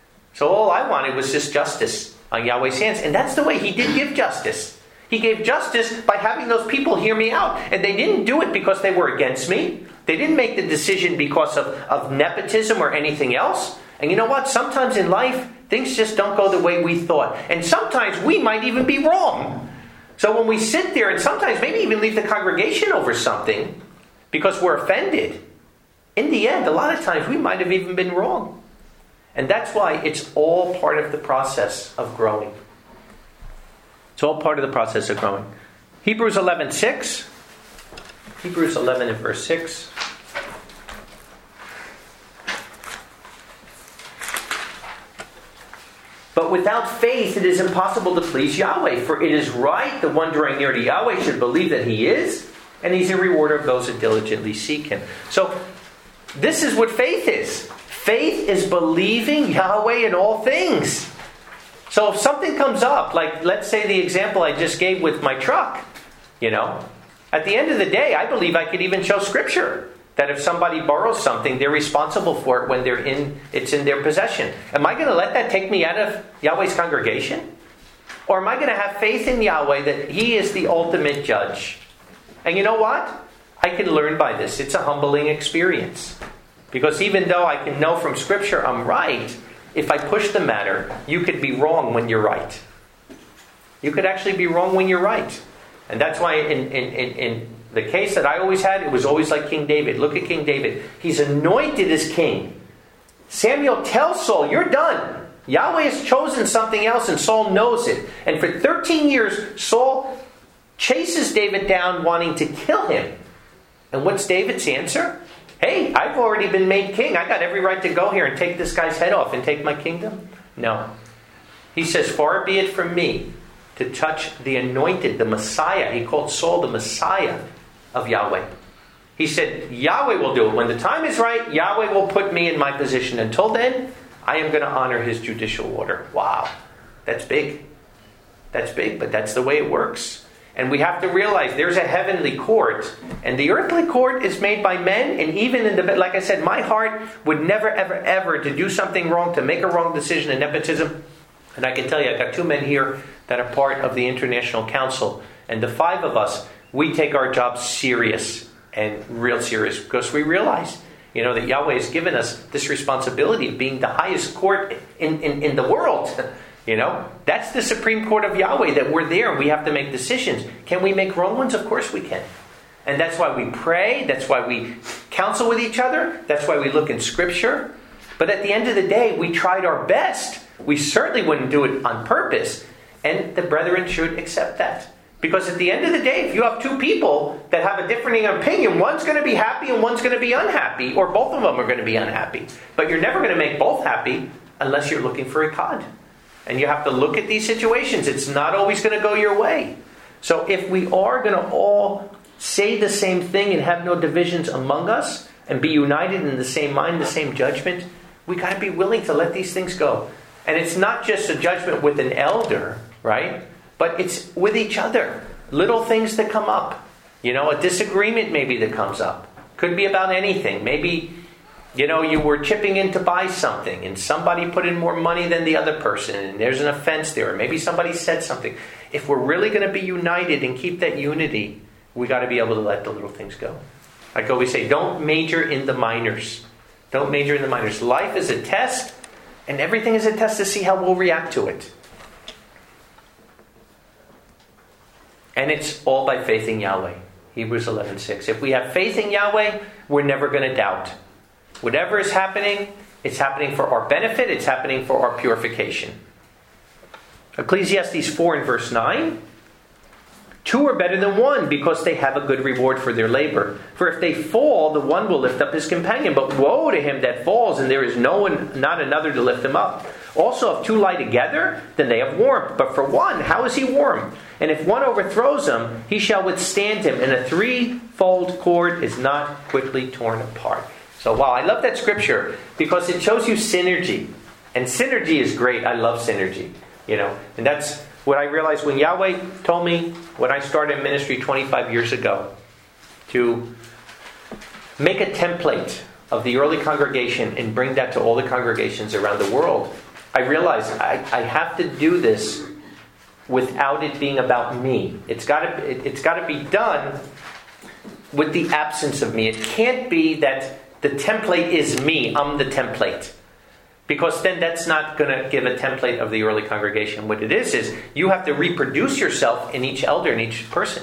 So all I wanted was just justice on Yahweh's hands. And that's the way He did give justice. He gave justice by having those people hear me out. And they didn't do it because they were against me. They didn't make the decision because of nepotism or anything else. And you know what? Sometimes in life, things just don't go the way we thought. And sometimes we might even be wrong. So when we sit there and sometimes maybe even leave the congregation over something because we're offended, in the end, a lot of times we might have even been wrong. And that's why it's all part of the process of growing. It's all part of the process of growing. Hebrews 11:6. Hebrews 11 and verse 6. But without faith it is impossible to please Yahweh. For it is right, the one drawing near to Yahweh should believe that He is, and He's a rewarder of those that diligently seek Him. So this is what faith is. Faith is believing Yahweh in all things. So if something comes up, like let's say the example I just gave with my truck, at the end of the day, I believe I could even show Scripture that if somebody borrows something, they're responsible for it when it's in their possession. Am I going to let that take me out of Yahweh's congregation? Or am I going to have faith in Yahweh that He is the ultimate judge? And you know what? I can learn by this. It's a humbling experience. Because even though I can know from Scripture I'm right, if I push the matter, you could be wrong when you're right. You could actually be wrong when you're right. And that's why in the case that I always had, it was always like King David. Look at King David. He's anointed as king. Samuel tells Saul, you're done. Yahweh has chosen something else, and Saul knows it. And for 13 years, Saul chases David down, wanting to kill him. And what's David's answer? Hey, I've already been made king. I got every right to go here and take this guy's head off and take my kingdom. No. He says, far be it from me to touch the anointed, the Messiah. He called Saul the Messiah of Yahweh. He said, Yahweh will do it. When the time is right, Yahweh will put me in my position. Until then, I am going to honor his judicial order. Wow. That's big. That's big, but that's the way it works. And we have to realize there's a heavenly court, and the earthly court is made by men. And even in the, like I said, my heart would never, ever, ever to do something wrong, to make a wrong decision in nepotism. And I can tell you, I've got 2 men here that are part of the International Council. And the 5 of us, we take our job serious and real serious, because we realize, that Yahweh has given us this responsibility of being the highest court in the world. That's the Supreme Court of Yahweh, that we're there and we have to make decisions. Can we make wrong ones? Of course we can. And that's why we pray. That's why we counsel with each other. That's why we look in Scripture. But at the end of the day, we tried our best. We certainly wouldn't do it on purpose. And the brethren should accept that. Because at the end of the day, if you have 2 people that have a differing opinion, one's going to be happy and one's going to be unhappy, or both of them are going to be unhappy. But you're never going to make both happy unless you're looking for a Echad. And you have to look at these situations. It's not always going to go your way. So if we are going to all say the same thing and have no divisions among us and be united in the same mind, the same judgment, we got to be willing to let these things go. And it's not just a judgment with an elder, right? But it's with each other. Little things that come up. A disagreement maybe that comes up. Could be about anything. Maybe, you were chipping in to buy something and somebody put in more money than the other person and there's an offense there. Or maybe somebody said something. If we're really going to be united and keep that unity, we got to be able to let the little things go. Like I always say, don't major in the minors. Don't major in the minors. Life is a test, and everything is a test to see how we'll react to it. And it's all by faith in Yahweh. Hebrews 11:6. If we have faith in Yahweh, we're never going to doubt. Whatever is happening, it's happening for our benefit. It's happening for our purification. Ecclesiastes 4 and verse 9. 2 are better than 1 because they have a good reward for their labor. For if they fall, the one will lift up his companion. But woe to him that falls, and there is not another to lift him up. Also, if 2 lie together, then they have warmth. But for one, how is he warm? And if one overthrows him, he shall withstand him. And a 3-fold cord is not quickly torn apart. So, wow, I love that scripture because it shows you synergy. And synergy is great. I love synergy. And that's what I realized when Yahweh told me when I started ministry 25 years ago to make a template of the early congregation and bring that to all the congregations around the world. I realized I have to do this without it being about me. It's got to be done with the absence of me. It can't be that the template is me. I'm the template. Because then that's not going to give a template of the early congregation. What it is you have to reproduce yourself in each elder, in each person.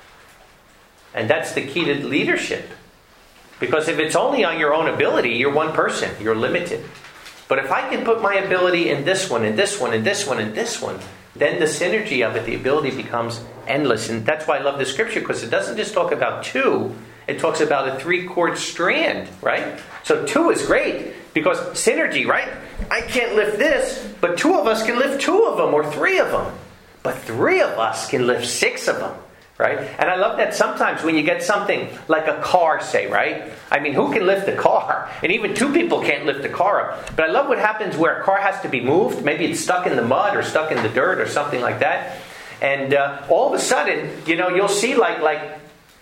And that's the key to leadership. Because if it's only on your own ability, you're one person. You're limited. But if I can put my ability in this one, and this one, and this one, and this one, then the synergy of it, the ability becomes endless. And that's why I love the scripture, because it doesn't just talk about 2. It talks about a 3-cord strand, right? So 2 is great, because synergy, right? I can't lift this, but 2 of us can lift 2 of them, or 3 of them. But 3 of us can lift 6 of them. Right? And I love that sometimes when you get something like a car, say, right? I mean, who can lift a car? And even 2 people can't lift a car up. But I love what happens where a car has to be moved. Maybe it's stuck in the mud or stuck in the dirt or something like that. And all of a sudden, you'll see like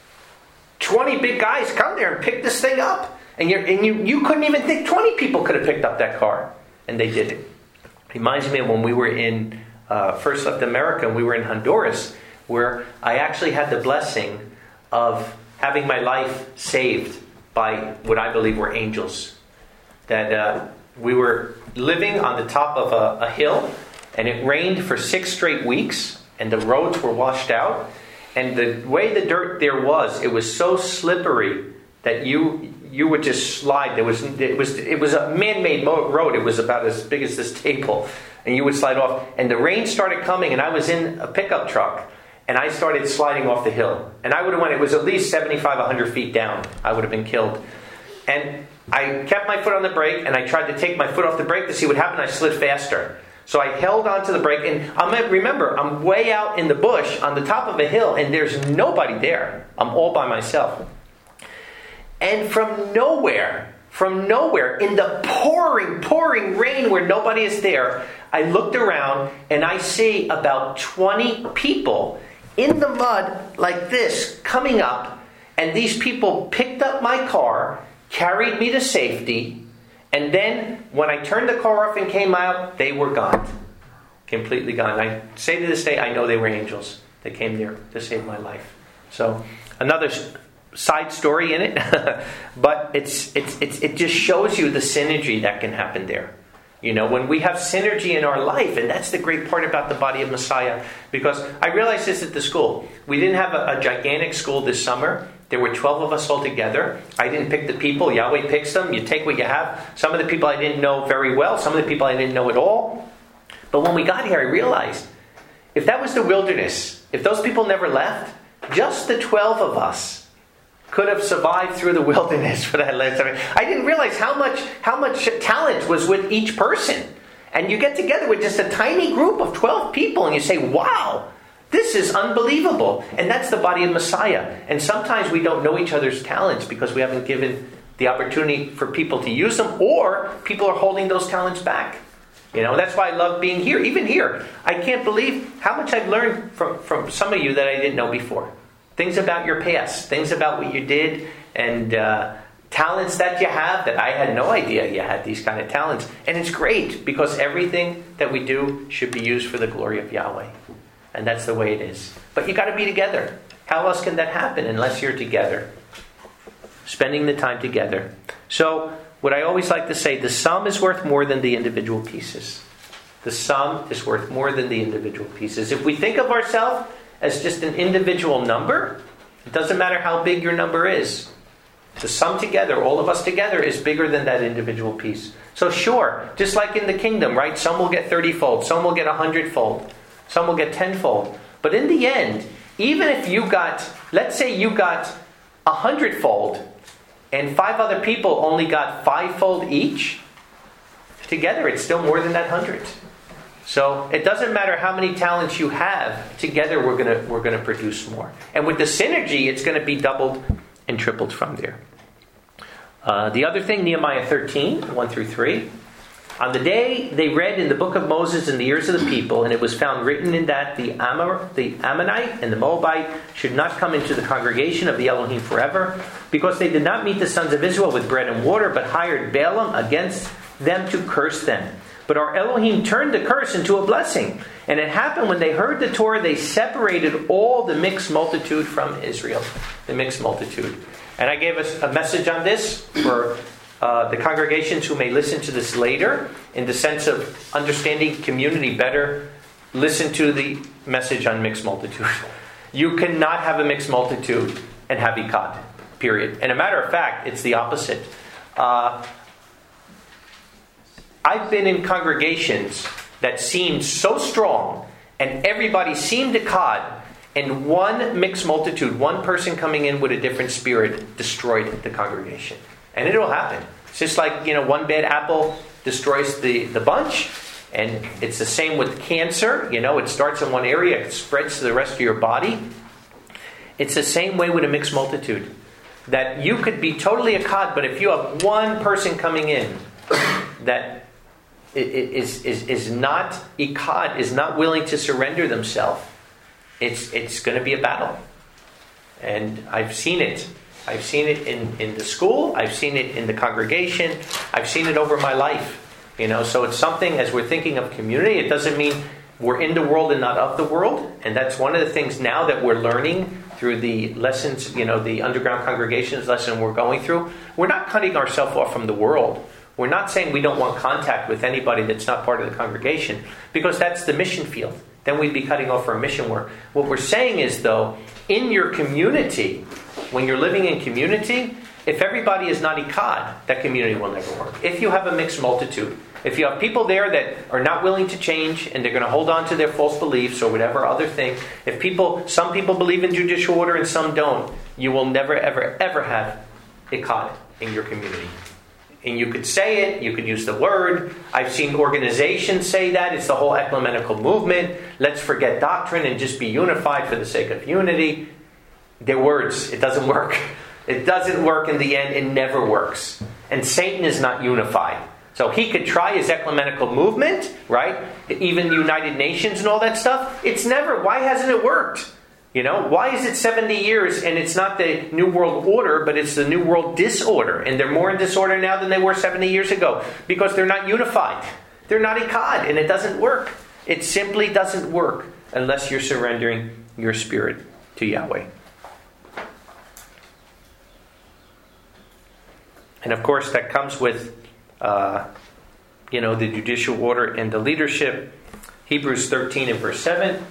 20 big guys come there and pick this thing up. And you couldn't even think 20 people could have picked up that car. And they did it. Reminds me of when we were in, first left America, and we were in Honduras, where I actually had the blessing of having my life saved by what I believe were angels. That we were living on the top of a hill, and it rained for 6 straight weeks, and the roads were washed out. And the way the dirt there was, it was so slippery that you would just slide. It was a man-made road. It was about as big as this table, and you would slide off. And the rain started coming, and I was in a pickup truck. And I started sliding off the hill. And I would have went, it was at least 75, 100 feet down. I would have been killed. And I kept my foot on the brake, and I tried to take my foot off the brake to see what happened. I slid faster. So I held onto the brake, and remember, I'm way out in the bush on the top of a hill, and there's nobody there. I'm all by myself. And from nowhere, in the pouring rain where nobody is there, I looked around and I see about 20 people in the mud like this coming up. And these people picked up my car, carried me to safety. And then when I turned the car off and came out, they were gone. Completely gone. I say to this day, I know they were angels that came there to save my life. So another side story in it, but it just shows you the synergy that can happen there. You know, when we have synergy in our life, and that's the great part about the body of Messiah, because I realized this at the school. We didn't have a gigantic school this summer. There were 12 of us all together. I didn't pick the people. Yahweh picks them. You take what you have. Some of the people I didn't know very well. Some of the people I didn't know at all. But when we got here, I realized, if that was the wilderness, if those people never left, just the 12 of us could have survived through the wilderness for that last time. I didn't realize how much talent was with each person. And you get together with just a tiny group of 12 people and you say, wow, this is unbelievable. And that's the body of Messiah. And sometimes we don't know each other's talents because we haven't given the opportunity for people to use them, or people are holding those talents back. You know, that's why I love being here. Even here, I can't believe how much I've learned from some of you that I didn't know before. Things about your past, things about what you did, and talents that you have that I had no idea you had these kind of talents. And it's great because everything that we do should be used for the glory of Yahweh. And that's the way it is. But you got to be together. How else can that happen unless you're together? Spending the time together. So, what I always like to say, the sum is worth more than the individual pieces. The sum is worth more than the individual pieces. If we think of ourselves as just an individual number, it doesn't matter how big your number is. The sum together, all of us together, is bigger than that individual piece. So sure, just like in the kingdom, right? Some will get 30-fold, some will get 100-fold, some will get 10-fold. But in the end, even if you got, let's say you got 100-fold, and 5 other people only got 5-fold each, together it's still more than that 100. So it doesn't matter how many talents you have. Together we're going to produce more. And with the synergy, it's going to be doubled and tripled from there. The other thing, Nehemiah 13, 1 through 3. On the day they read in the book of Moses in the ears of the people, and it was found written in that the Ammonite and the Moabite should not come into the congregation of the Elohim forever, because they did not meet the sons of Israel with bread and water, but hired Balaam against them to curse them. But our Elohim turned the curse into a blessing. And it happened when they heard the Torah, they separated all the mixed multitude from Israel. The mixed multitude. And I gave us a message on this for the congregations who may listen to this later, in the sense of understanding community better. Listen to the message on mixed multitude. You cannot have a mixed multitude and have Echad. Period. And a matter of fact, it's the opposite. I've been in congregations that seemed so strong, and everybody seemed Echad, and one mixed multitude, one person coming in with a different spirit, destroyed the congregation. And it'll happen. It's just like, one bad apple destroys the bunch, and it's the same with cancer. It starts in one area, it spreads to the rest of your body. It's the same way with a mixed multitude. That you could be totally Echad, but if you have one person coming in that is not Echad, is not willing to surrender themselves, it's going to be a battle. And I've seen it. I've seen it in the school. I've seen it in the congregation. I've seen it over my life. So it's something, as we're thinking of community, it doesn't mean we're in the world and not of the world. And that's one of the things now that we're learning through the lessons, the underground congregations lesson we're going through. We're not cutting ourselves off from the world. We're not saying we don't want contact with anybody that's not part of the congregation, because that's the mission field. Then we'd be cutting off our mission work. What we're saying is, though, in your community, when you're living in community, if everybody is not Echad, that community will never work. If you have a mixed multitude, if you have people there that are not willing to change and they're going to hold on to their false beliefs or whatever other thing, some people believe in judicial order and some don't, you will never, ever, ever have Echad in your community. And you could say it, you could use the word. I've seen organizations say that. It's the whole ecumenical movement. Let's forget doctrine and just be unified for the sake of unity. They're words. It doesn't work. It doesn't work in the end. It never works. And Satan is not unified. So he could try his ecumenical movement, right? Even the United Nations and all that stuff. It's never. Why hasn't it worked? Why is it 70 years and it's not the New World Order, but it's the New World Disorder? And they're more in disorder now than they were 70 years ago. Because they're not unified. They're not Echad, and it doesn't work. It simply doesn't work unless you're surrendering your spirit to Yahweh. And of course that comes with, the judicial order and the leadership. Hebrews 13 and verse 7.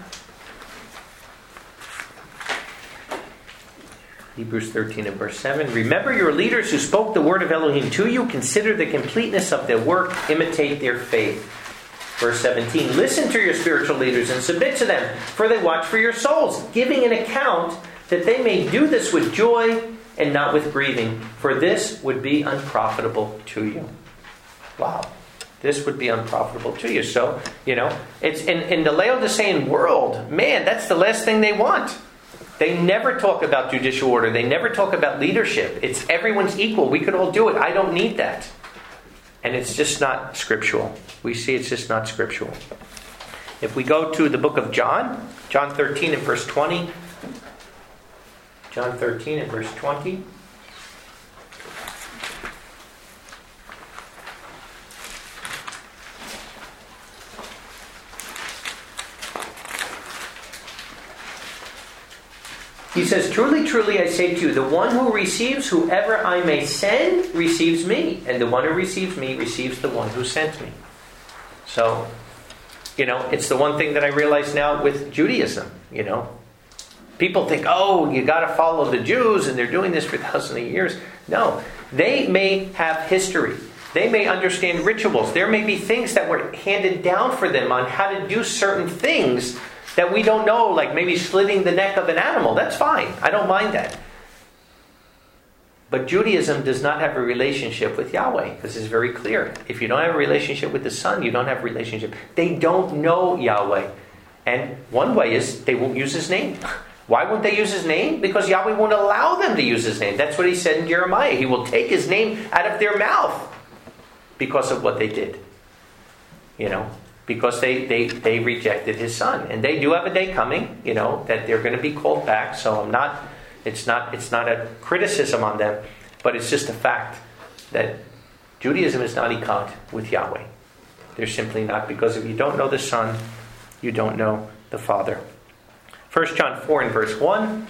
Hebrews 13 and verse 7. Remember your leaders who spoke the word of Elohim to you. Consider the completeness of their work. Imitate their faith. Verse 17. Listen to your spiritual leaders and submit to them, for they watch for your souls, giving an account that they may do this with joy and not with grieving, for this would be unprofitable to you. Wow. This would be unprofitable to you. So, it's in the Laodicean world, man, that's the last thing they want. They never talk about judicial order. They never talk about leadership. It's everyone's equal. We could all do it. I don't need that. And it's just not scriptural. We see it's just not scriptural. If we go to the book of John 13 and verse 20. John 13 and verse 20. He says, truly, truly, I say to you, the one who receives whoever I may send receives me. And the one who receives me receives the one who sent me. So, it's the one thing that I realize now with Judaism, People think, you got to follow the Jews and they're doing this for thousands of years. No, they may have history. They may understand rituals. There may be things that were handed down for them on how to do certain things that we don't know, like maybe slitting the neck of an animal. That's fine. I don't mind that. But Judaism does not have a relationship with Yahweh. This is very clear. If you don't have a relationship with the Son, you don't have a relationship. They don't know Yahweh. And one way is they won't use His name. Why won't they use His name? Because Yahweh won't allow them to use His name. That's what He said in Jeremiah. He will take His name out of their mouth because of what they did. Because they rejected His Son. And they do have a day coming, that they're going to be called back. So it's not a criticism on them, but it's just a fact that Judaism is not Echad with Yahweh. They're simply not, because if you don't know the Son, you don't know the Father. 1 John 4 and verse 1.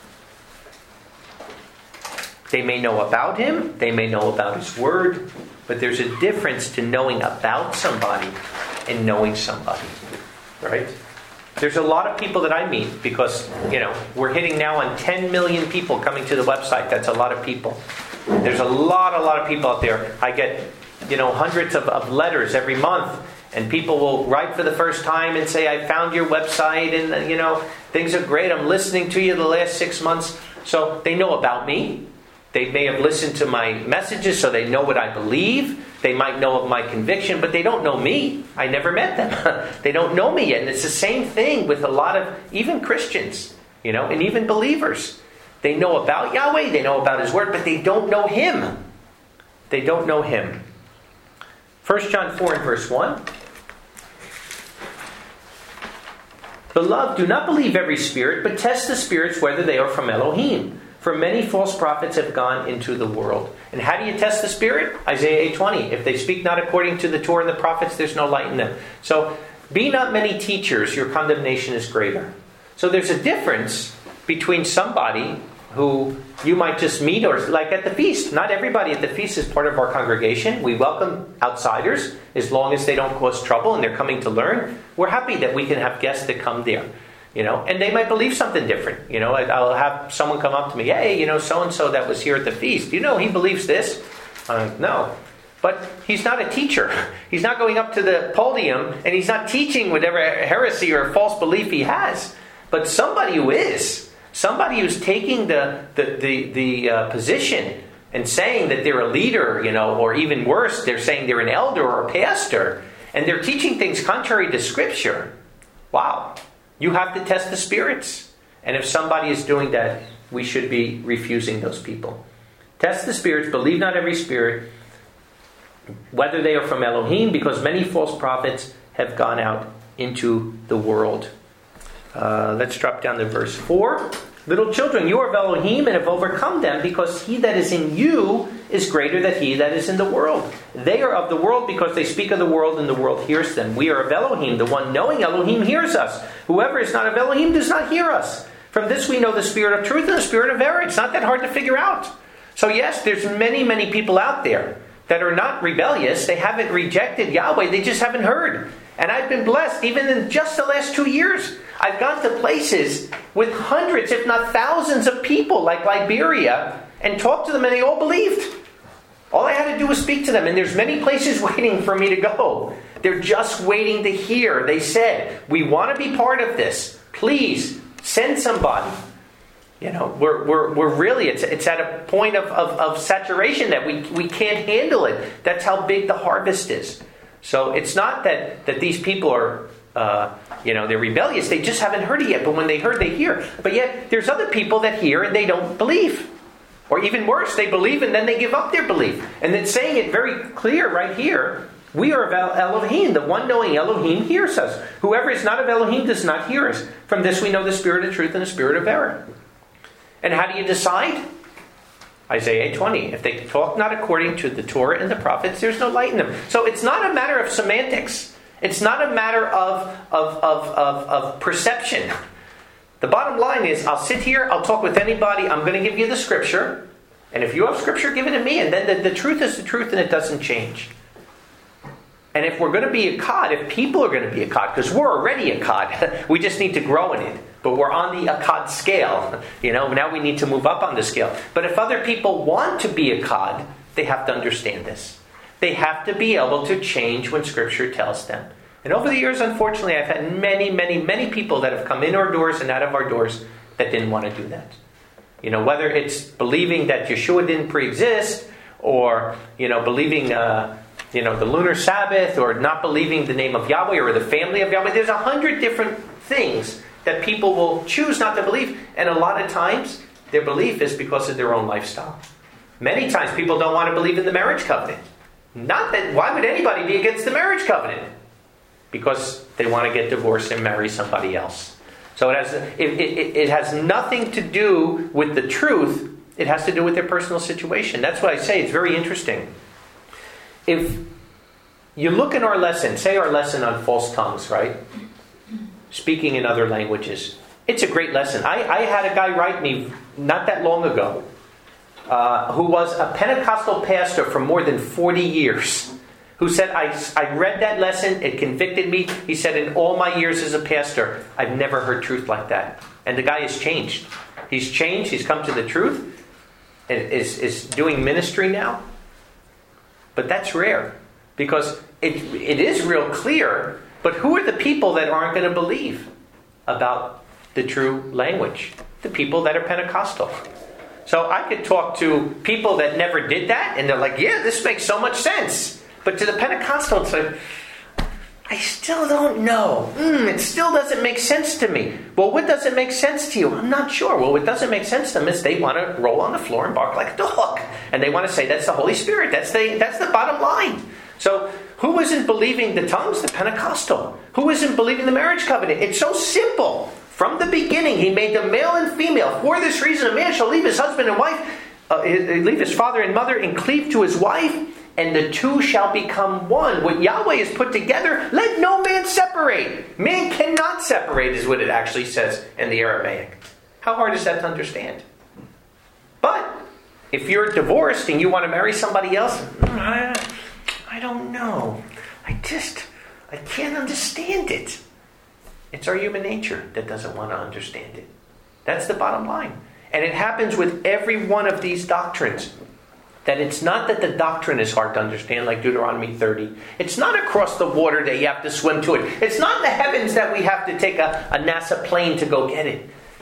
They may know about Him, they may know about His Word, but there's a difference to knowing about somebody and knowing somebody, right? There's a lot of people that I meet because, we're hitting now on 10 million people coming to the website. That's a lot of people. There's a lot of people out there. I get, hundreds of letters every month, and people will write for the first time and say, I found your website and, things are great. I'm listening to you the last 6 months. So they know about me. They may have listened to my messages, so they know what I believe. They might know of my conviction, but they don't know me. I never met them. They don't know me yet. And it's the same thing with a lot of even Christians, and even believers. They know about Yahweh, they know about His Word, but they don't know Him. They don't know Him. 1 John 4 and verse 1. Beloved, do not believe every spirit, but test the spirits whether they are from Elohim. For many false prophets have gone into the world. And how do you test the spirit? Isaiah 8:20. If they speak not according to the Torah and the prophets, there's no light in them. So, be not many teachers, your condemnation is greater. So there's a difference between somebody who you might just meet, or like at the feast. Not everybody at the feast is part of our congregation. We welcome outsiders as long as they don't cause trouble and they're coming to learn. We're happy that we can have guests that come there. And they might believe something different. I'll have someone come up to me, hey, so-and-so that was here at the feast. He believes this. I'm like, no. But he's not a teacher. He's not going up to the podium and he's not teaching whatever heresy or false belief he has. But somebody who is, somebody who's taking the position and saying that they're a leader, or even worse, they're saying they're an elder or a pastor, and they're teaching things contrary to Scripture. Wow. You have to test the spirits. And if somebody is doing that, we should be refusing those people. Test the spirits, believe not every spirit, whether they are from Elohim, because many false prophets have gone out into the world. Let's drop down to verse 4. Little children, you are of Elohim and have overcome them, because he that is in you is greater than he that is in the world. They are of the world because they speak of the world, and the world hears them. We are of Elohim. The one knowing Elohim hears us. Whoever is not of Elohim does not hear us. From this we know the spirit of truth and the spirit of error. It's not that hard to figure out. So yes, there's many, many people out there that are not rebellious. They haven't rejected Yahweh. They just haven't heard. And I've been blessed, even in just the last 2 years. I've gone to places with hundreds, if not thousands of people, like Liberia, and talked to them, and they all believed. All I had to do was speak to them, and there's many places waiting for me to go. They're just waiting to hear. They said, we want to be part of this. Please, send somebody. We're really, it's at a point of saturation that we can't handle it. That's how big the harvest is. So it's not that these people are, they're rebellious. They just haven't heard it yet. But when they heard, they hear. But yet, there's other people that hear and they don't believe. Or even worse, they believe and then they give up their belief. And it's saying it very clear right here. We are of Elohim. The one knowing Elohim hears us. Whoever is not of Elohim does not hear us. From this we know the spirit of truth and the spirit of error. And how do you decide? Isaiah 20. If they talk not according to the Torah and the prophets, there's no light in them. So it's not a matter of semantics. It's not a matter of perception. The bottom line is, I'll sit here, I'll talk with anybody, I'm going to give you the Scripture. And if you have Scripture, give it to me. And then the truth is the truth and it doesn't change. And if we're going to be a Akkad, if people are going to be a Akkad, because we're already a Akkad, we just need to grow in it. But we're on the Akkad scale. Now we need to move up on the scale. But if other people want to be a Akkad, they have to understand this. They have to be able to change when Scripture tells them. And over the years, unfortunately, I've had many, many, many people that have come in our doors and out of our doors that didn't want to do that. Whether it's believing that Yeshua didn't pre-exist, or, believing, the lunar Sabbath, or not believing the name of Yahweh or the family of Yahweh. There's 100 different things that people will choose not to believe. And a lot of times, their belief is because of their own lifestyle. Many times, people don't want to believe in the marriage covenant. Not that, why would anybody be against the marriage covenant? Because they want to get divorced and marry somebody else. So it has nothing to do with the truth. It has to do with their personal situation. That's what I say. It's very interesting. If you look in our lesson, say our lesson on false tongues, right? Speaking in other languages. It's a great lesson. I had a guy write me not that long ago who was a Pentecostal pastor for more than 40 years. Who said, I read that lesson, it convicted me. He said, in all my years as a pastor, I've never heard truth like that. And the guy has changed. He's changed, he's come to the truth, and is doing ministry now. But that's rare, because it is real clear, but who are the people that aren't going to believe about the true language? The people that are Pentecostal. So I could talk to people that never did that, and they're like, yeah, this makes so much sense. But to the Pentecostal, it's like, I still don't know. It still doesn't make sense to me. Well, what doesn't make sense to you? I'm not sure. Well, what doesn't make sense to them is they want to roll on the floor and bark like a dog. And they want to say, that's the Holy Spirit. That's the bottom line. So, who isn't believing the tongues? The Pentecostal. Who isn't believing the marriage covenant? It's so simple. From the beginning, he made them male and female. For this reason, a man shall leave his husband and wife, leave his father and mother, and cleave to his wife, and the two shall become one. What Yahweh has put together, let no man separate. Man cannot separate, is what it actually says in the Aramaic. How hard is that to understand? But if you're divorced and you want to marry somebody else, I don't know. I can't understand it. It's our human nature that doesn't want to understand it. That's the bottom line. And it happens with every one of these doctrines. That it's not that the doctrine is hard to understand, like Deuteronomy 30. It's not across the water that you have to swim to it. It's not in the heavens that we have to take a NASA plane to go get it.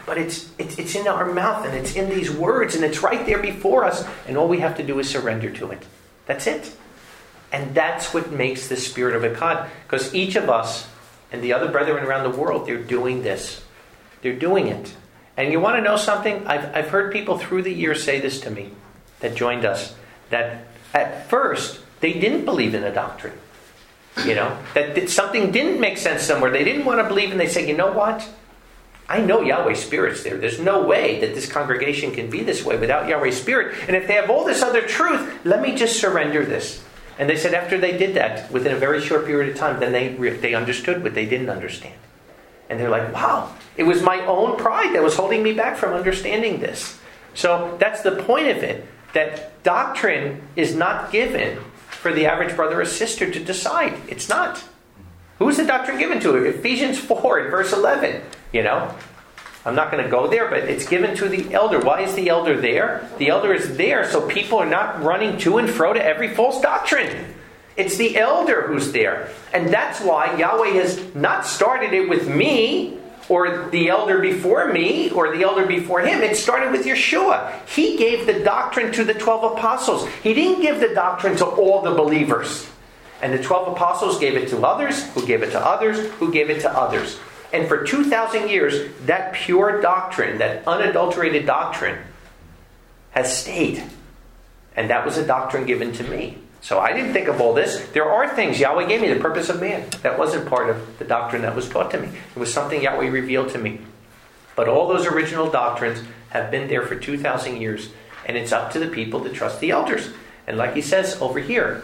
But it's in our mouth, and it's in these words, and it's right there before us, and all we have to do is surrender to it. That's it. And that's what makes the spirit of Echad. Because each of us and the other brethren around the world, they're doing this. They're doing it. And you want to know something? I've heard people through the years say this to me that joined us, that at first they didn't believe in a doctrine. That something didn't make sense somewhere. They didn't want to believe, and they say, you know what? I know Yahweh's Spirit's there. There's no way that this congregation can be this way without Yahweh's Spirit. And if they have all this other truth, let me just surrender this. And they said after they did that, within a very short period of time, then they understood what they didn't understand. And they're like, wow, it was my own pride that was holding me back from understanding this. So that's the point of it, that doctrine is not given for the average brother or sister to decide. It's not. Who's the doctrine given to? Ephesians 4 and verse 11. I'm not going to go there, but it's given to the elder. Why is the elder there? The elder is there so people are not running to and fro to every false doctrine. It's the elder who's there. And that's why Yahweh has not started it with me, or the elder before me, or the elder before him. It started with Yeshua. He gave the doctrine to the 12 apostles. He didn't give the doctrine to all the believers. And the 12 apostles gave it to others, who gave it to others, who gave it to others. And for 2,000 years, that pure doctrine, that unadulterated doctrine, has stayed. And that was a doctrine given to me. So I didn't think of all this. There are things Yahweh gave me, the purpose of man. That wasn't part of the doctrine that was taught to me. It was something Yahweh revealed to me. But all those original doctrines have been there for 2,000 years. And it's up to the people to trust the elders. And like he says over here,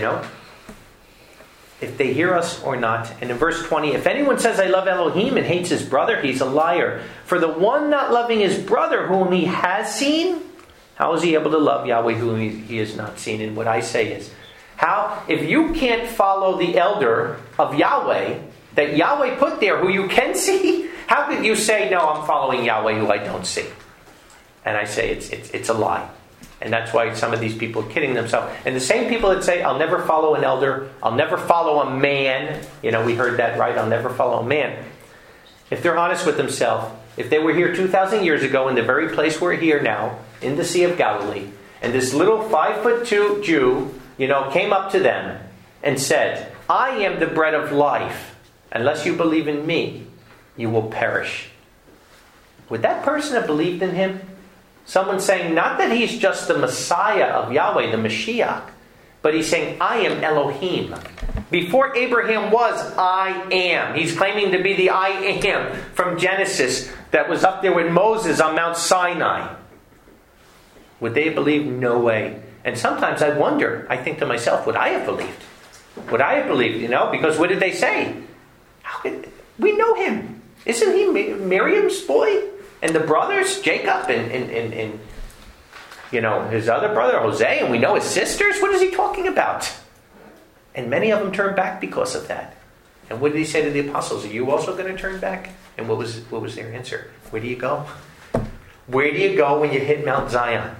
if they hear us or not. And in verse 20, if anyone says, I love Elohim and hates his brother, he's a liar. For the one not loving his brother whom he has seen, how is he able to love Yahweh whom he has not seen? And what I say is, if you can't follow the elder of Yahweh, that Yahweh put there, who you can see, how could you say, no, I'm following Yahweh who I don't see? And I say it's a lie. And that's why some of these people are kidding themselves. And the same people that say, I'll never follow an elder, I'll never follow a man. We heard that, right? I'll never follow a man. If they're honest with themselves, if they were here 2,000 years ago in the very place we're here now, in the Sea of Galilee, and this little 5'2" Jew, came up to them and said, I am the bread of life. Unless you believe in me, you will perish. Would that person have believed in him? Someone saying, not that he's just the Messiah of Yahweh, the Mashiach, but he's saying, I am Elohim. Before Abraham was, I am. He's claiming to be the I am from Genesis that was up there with Moses on Mount Sinai. Would they have believed? No way. And sometimes I wonder, I think to myself, would I have believed? Would I have believed, Because what did they say? We know him. Isn't he Miriam's boy? And the brothers, Jacob and his other brother, Jose, and we know his sisters. What is he talking about? And many of them turned back because of that. And what did he say to the apostles? Are you also going to turn back? And what was their answer? Where do you go? Where do you go when you hit Mount Zion?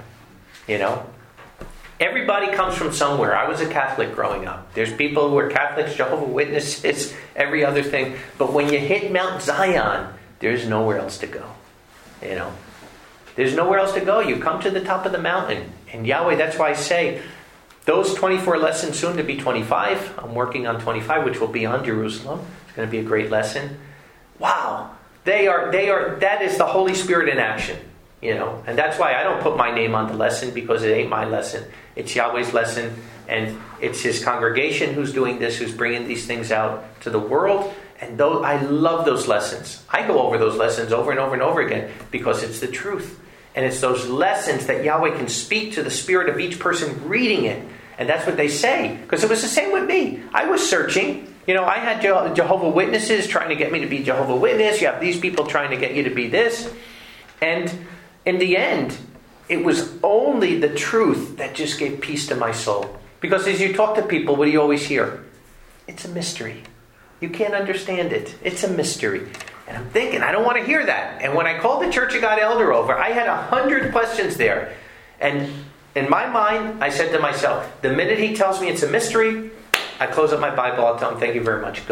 Everybody comes from somewhere. I was a Catholic growing up. There's people who are Catholics, Jehovah's Witnesses, every other thing. But when you hit Mount Zion, there's nowhere else to go. There's nowhere else to go. You come to the top of the mountain. And Yahweh, that's why I say, those 24 lessons, soon to be 25. I'm working on 25, which will be on Jerusalem. It's going to be a great lesson. Wow. That is the Holy Spirit in action. And that's why I don't put my name on the lesson, because it ain't my lesson. It's Yahweh's lesson. And it's his congregation who's doing this, who's bringing these things out to the world. And I love those lessons. I go over those lessons over and over and over again because it's the truth. And it's those lessons that Yahweh can speak to the spirit of each person reading it. And that's what they say. Because it was the same with me. I was searching. I had Jehovah's Witnesses trying to get me to be Jehovah's Witness. You have these people trying to get you to be this. And in the end, it was only the truth that just gave peace to my soul. Because as you talk to people, what do you always hear? It's a mystery. You can't understand it. It's a mystery. And I'm thinking, I don't want to hear that. And when I called the Church of God elder over, I had 100 questions there. And in my mind, I said to myself, the minute he tells me it's a mystery, I close up my Bible, I'll tell him, thank you very much, go.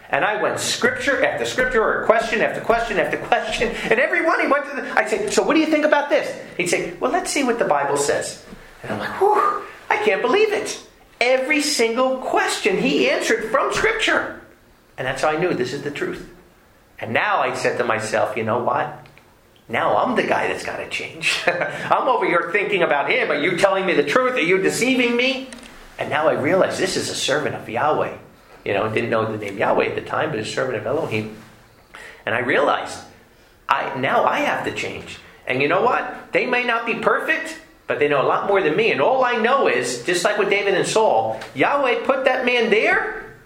And I went scripture after scripture, or question after question after question. And every one he went to, I'd say, so what do you think about this? He'd say, well, let's see what the Bible says. And I'm like, whew, I can't believe it. Every single question he answered from scripture. And that's how I knew this is the truth. And now I said to myself, you know what? Now I'm the guy that's got to change. I'm over here thinking about him. Are you telling me the truth? Are you deceiving me? And now I realize this is a servant of Yahweh. Didn't know the name Yahweh at the time, but a servant of Elohim. And I realized, now I have to change. And you know what? They may not be perfect, but they know a lot more than me. And all I know is, just like with David and Saul, Yahweh put that man there,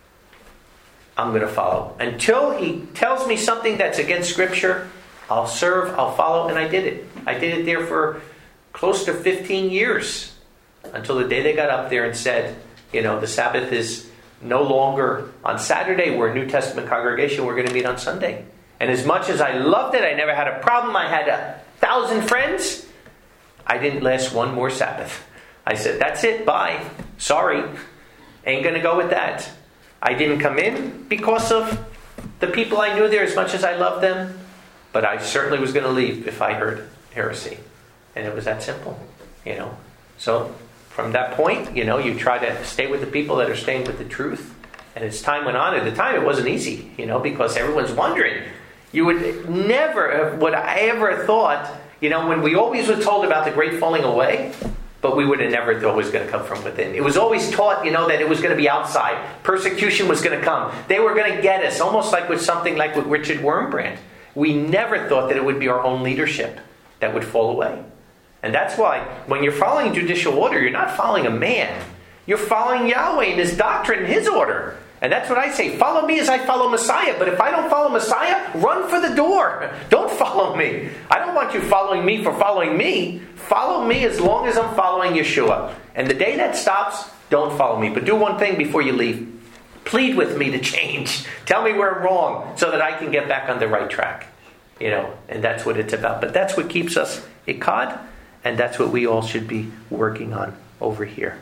I'm going to follow. Until he tells me something that's against Scripture, I'll serve, I'll follow, and I did it. I did it there for close to 15 years. Until the day they got up there and said, the Sabbath is no longer on Saturday. We're a New Testament congregation. We're going to meet on Sunday. And as much as I loved it, I never had a problem. I had 1,000 friends. I didn't last one more Sabbath. I said, that's it. Bye. Sorry. Ain't going to go with that. I didn't come in because of the people I knew there as much as I loved them. But I certainly was going to leave if I heard heresy. And it was that simple, So from that point, you try to stay with the people that are staying with the truth. And as time went on, at the time it wasn't easy, because everyone's wondering. You would never have, would I ever have thought, when we always were told about the great falling away, but we would have never thought it was going to come from within. It was always taught, that it was going to be outside. Persecution was going to come. They were going to get us, almost like with something like with Richard Wurmbrand. We never thought that it would be our own leadership that would fall away. And that's why when you're following judicial order, you're not following a man. You're following Yahweh and His doctrine and His order. And that's what I say. Follow me as I follow Messiah. But if I don't follow Messiah, run for the door. Don't follow me. I don't want you following me for following me. Follow me as long as I'm following Yeshua. And the day that stops, don't follow me. But do one thing before you leave. Plead with me to change. Tell me where I'm wrong so that I can get back on the right track. And that's what it's about. But that's what keeps us Echad. And that's what we all should be working on over here.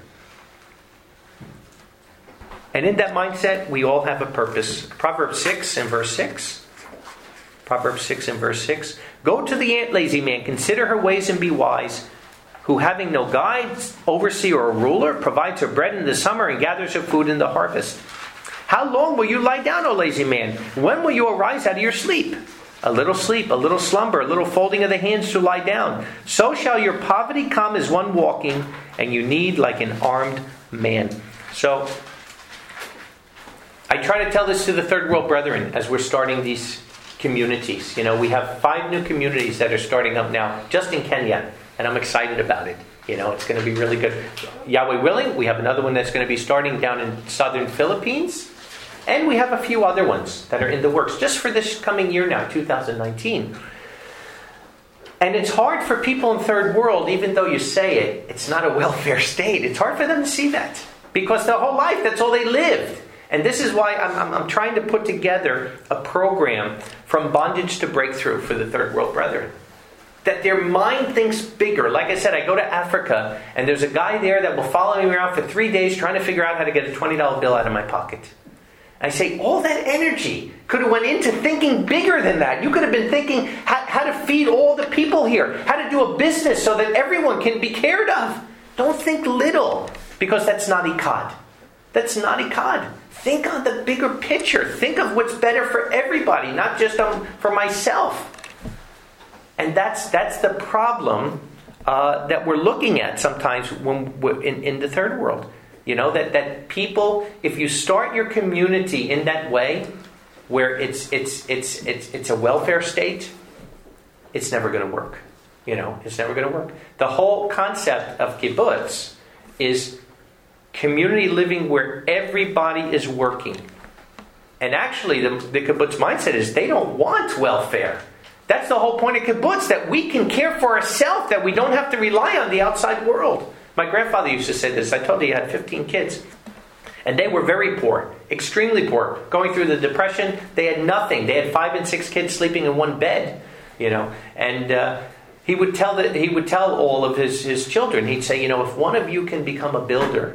And in that mindset, we all have a purpose. Proverbs 6 and verse 6. Proverbs 6 and verse 6. Go to the lazy man, consider her ways and be wise, who having no guide, overseer, or ruler, provides her bread in the summer and gathers her food in the harvest. How long will you lie down, O lazy man? When will you arise out of your sleep? A little sleep, a little slumber, a little folding of the hands to lie down. So shall your poverty come as one walking, and you need like an armed man. So, I try to tell this to the third world brethren as we're starting these communities. We have 5 new communities that are starting up now, just in Kenya, and I'm excited about it. It's going to be really good. Yahweh willing, we have another one that's going to be starting down in southern Philippines. And we have a few other ones that are in the works, just for this coming year now, 2019. And it's hard for people in third world, even though you say it's not a welfare state. It's hard for them to see that. Because their whole life, that's all they lived. And this is why I'm trying to put together a program from bondage to breakthrough for the third world brethren. That their mind thinks bigger. Like I said, I go to Africa, and there's a guy there that will follow me around for 3 days trying to figure out how to get a $20 bill out of my pocket. I say, all that energy could have went into thinking bigger than that. You could have been thinking how to feed all the people here, how to do a business so that everyone can be cared of. Don't think little, because that's not Echad. That's not Echad. Think on the bigger picture. Think of what's better for everybody, not just for myself. And that's the problem that we're looking at sometimes when we're in the third world. That people, if you start your community in that way, where it's a welfare state, it's never going to work. It's never going to work. The whole concept of kibbutz is community living where everybody is working. And actually, the kibbutz mindset is they don't want welfare. That's the whole point of kibbutz, that we can care for ourselves, that we don't have to rely on the outside world. My grandfather used to say this. I told you he had 15 kids. And they were very poor, extremely poor. Going through the Depression, they had nothing. They had 5 and 6 kids sleeping in one bed, And he would tell all of his children. He'd say, if one of you can become a builder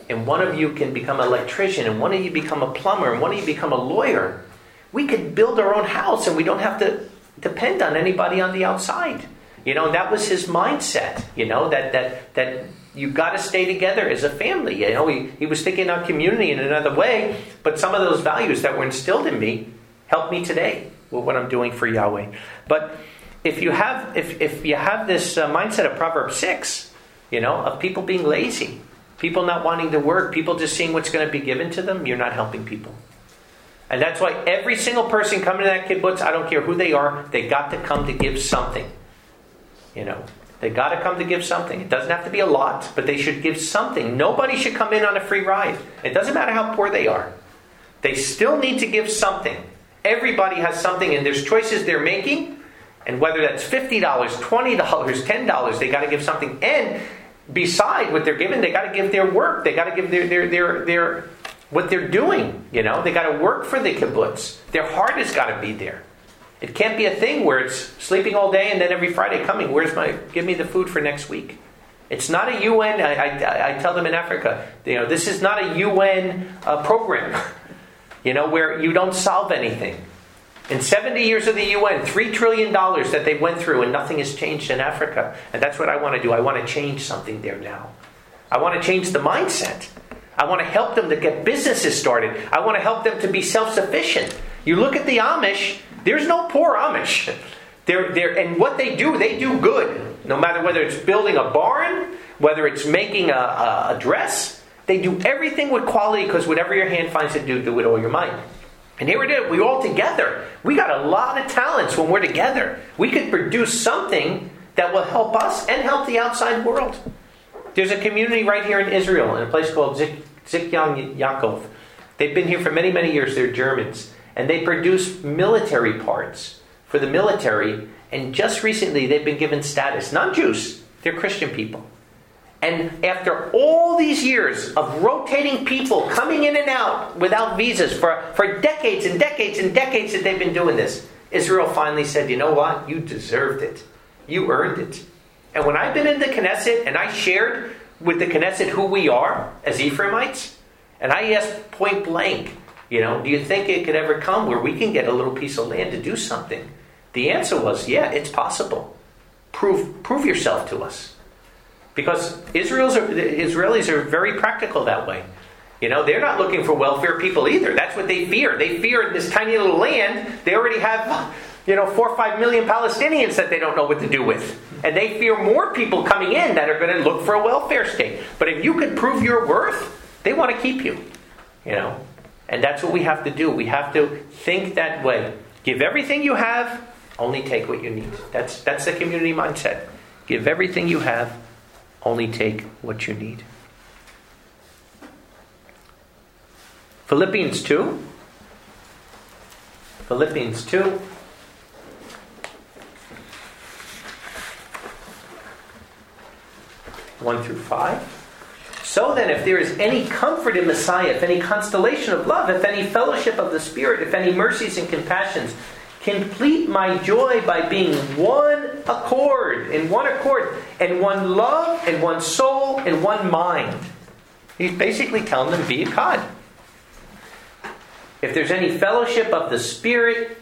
and one of you can become an electrician, and one of you become a plumber, and one of you become a lawyer, we could build our own house, and we don't have to depend on anybody on the outside. That was his mindset, that you've got to stay together as a family. He was thinking of community in another way, but some of those values that were instilled in me help me today with what I'm doing for Yahweh. But if you have this mindset of Proverbs 6, of people being lazy, people not wanting to work, people just seeing what's going to be given to them, you're not helping people. And that's why every single person coming to that kibbutz, I don't care who they are, they got to come to give something. They got to come to give something. It doesn't have to be a lot, but they should give something. Nobody should come in on a free ride. It doesn't matter how poor they are. They still need to give something. Everybody has something, and there's choices they're making. And whether that's $50, $20, $10, they got to give something. And beside what they're giving, they got to give their work. They got to give their what they're doing. They got to work for the kibbutz. Their heart has got to be there. It can't be a thing where it's sleeping all day and then every Friday coming, give me the food for next week. It's not a UN, I tell them in Africa, this is not a UN program, where you don't solve anything. In 70 years of the UN, $3 trillion that they went through and nothing has changed in Africa. And that's what I want to do. I want to change something there now. I want to change the mindset. I want to help them to get businesses started. I want to help them to be self-sufficient. You look at the Amish, there's no poor Amish. And what they do good. No matter whether it's building a barn, whether it's making a dress, they do everything with quality because whatever your hand finds to do with all your might. And here it is, we all together. We got a lot of talents when we're together. We could produce something that will help us and help the outside world. There's a community right here in Israel in a place called Zikyan Yaakov. They've been here for many, many years. They're Germans. And they produce military parts for the military. And just recently they've been given status. Non-Jews. They're Christian people. And after all these years of rotating people coming in and out without visas for decades and decades and decades that they've been doing this, Israel finally said, you know what? You deserved it. You earned it. And when I've been in the Knesset and I shared with the Knesset who we are as Ephraimites, and I asked point blank, do you think it could ever come where we can get a little piece of land to do something? The answer was, yeah, it's possible. Prove yourself to us. Because Israelis are very practical that way. They're not looking for welfare people either. That's what they fear. They fear this tiny little land. They already have, 4 or 5 million Palestinians that they don't know what to do with. And they fear more people coming in that are going to look for a welfare state. But if you could prove your worth, they want to keep you. And that's what we have to do. We have to think that way. Give everything you have, only take what you need. That's the community mindset. Give everything you have, only take what you need. Philippians 2. Philippians 2. One through 5. So then, if there is any comfort in Messiah, if any constellation of love, if any fellowship of the Spirit, if any mercies and compassions, complete my joy by being in one accord, and one love, and one soul, and one mind. He's basically telling them, be a God. If there's any fellowship of the Spirit,